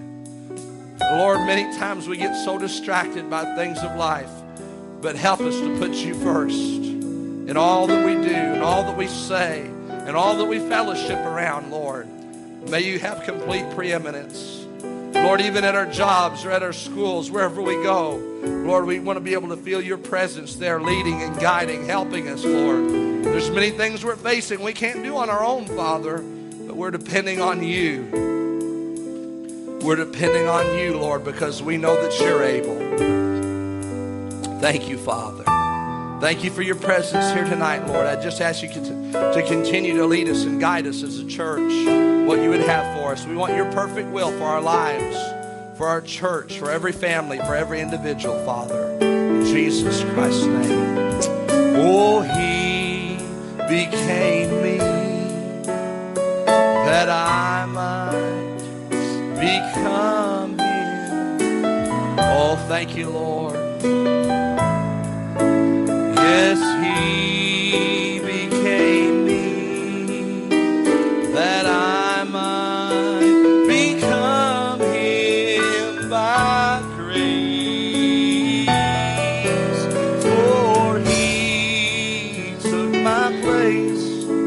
Lord, many times we get so distracted by things of life, but help us to put you first in all that we do, and all that we say, and all that we fellowship around, Lord. May you have complete preeminence. Lord, even at our jobs or at our schools, wherever we go, Lord, we want to be able to feel your presence there, leading and guiding, helping us, Lord. There's many things we're facing we can't do on our own, Father, but we're depending on you. We're depending on you, Lord, because we know that you're able. Thank you, Father. Thank you for your presence here tonight, Lord. I just ask you to continue to lead us and guide us as a church, what you would have for us. We want your perfect will for our lives, for our church, for every family, for every individual, Father. In Jesus Christ's name. Oh, he became me that I might become him. Oh, thank you, Lord. Yes, he became me that I might become him by grace. For he took my place.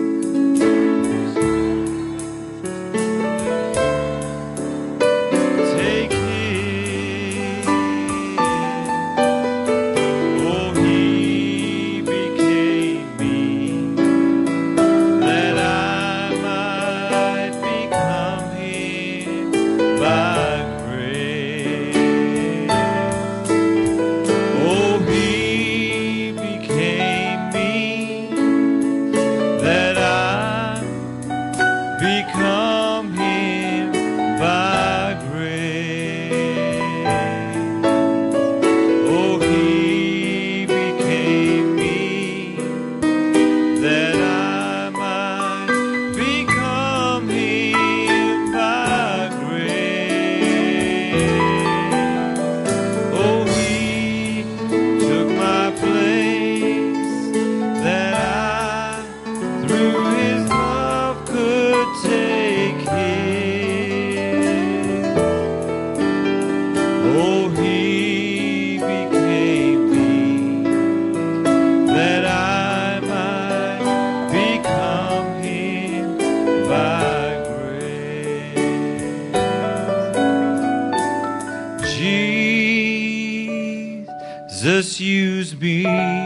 Jesus, use me.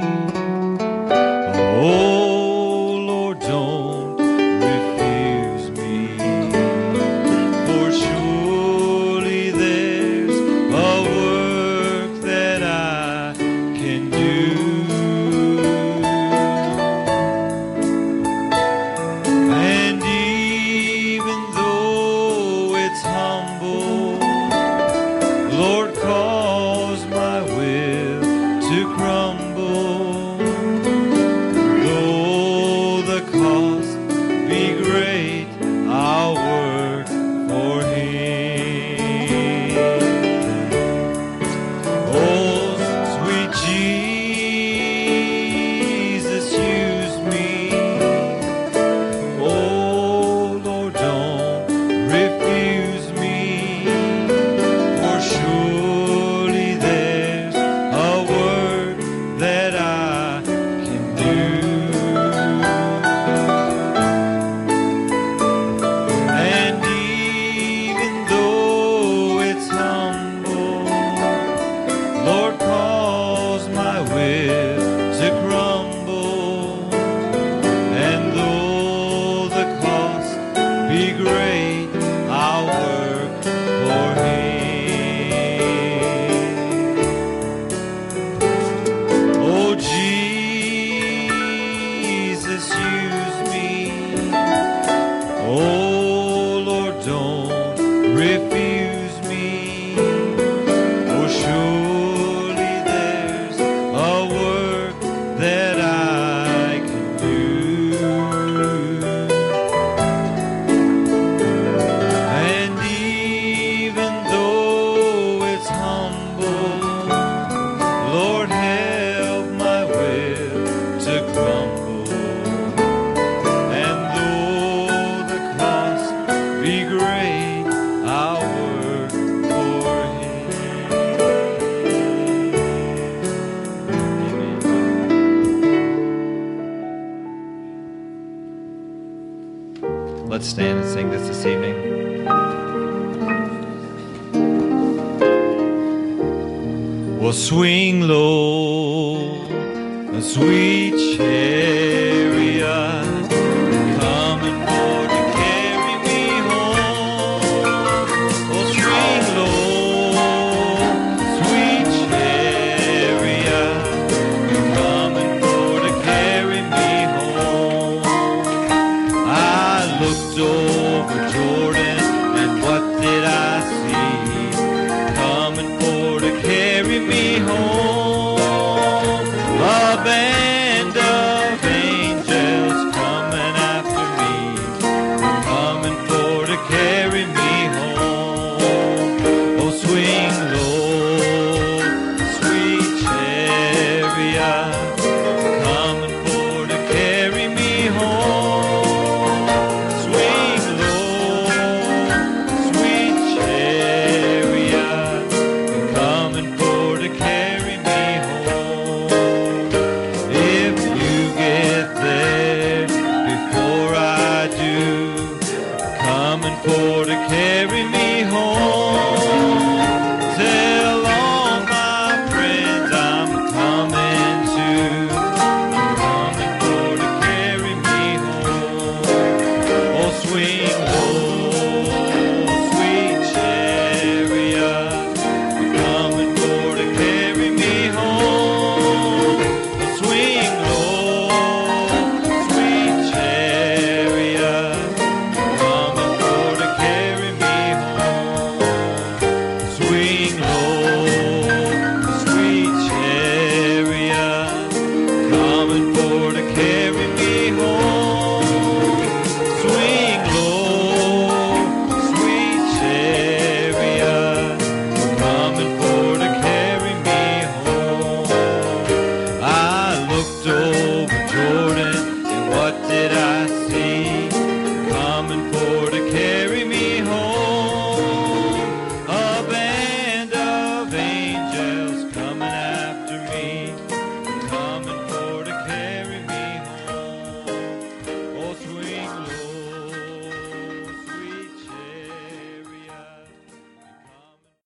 Oh, Lord, don't refuse me. For surely there's a work that I can do. And even though it's humble, Lord, cause my will to crumble. stand and sing this evening. Well, swing low, a sweet chariot.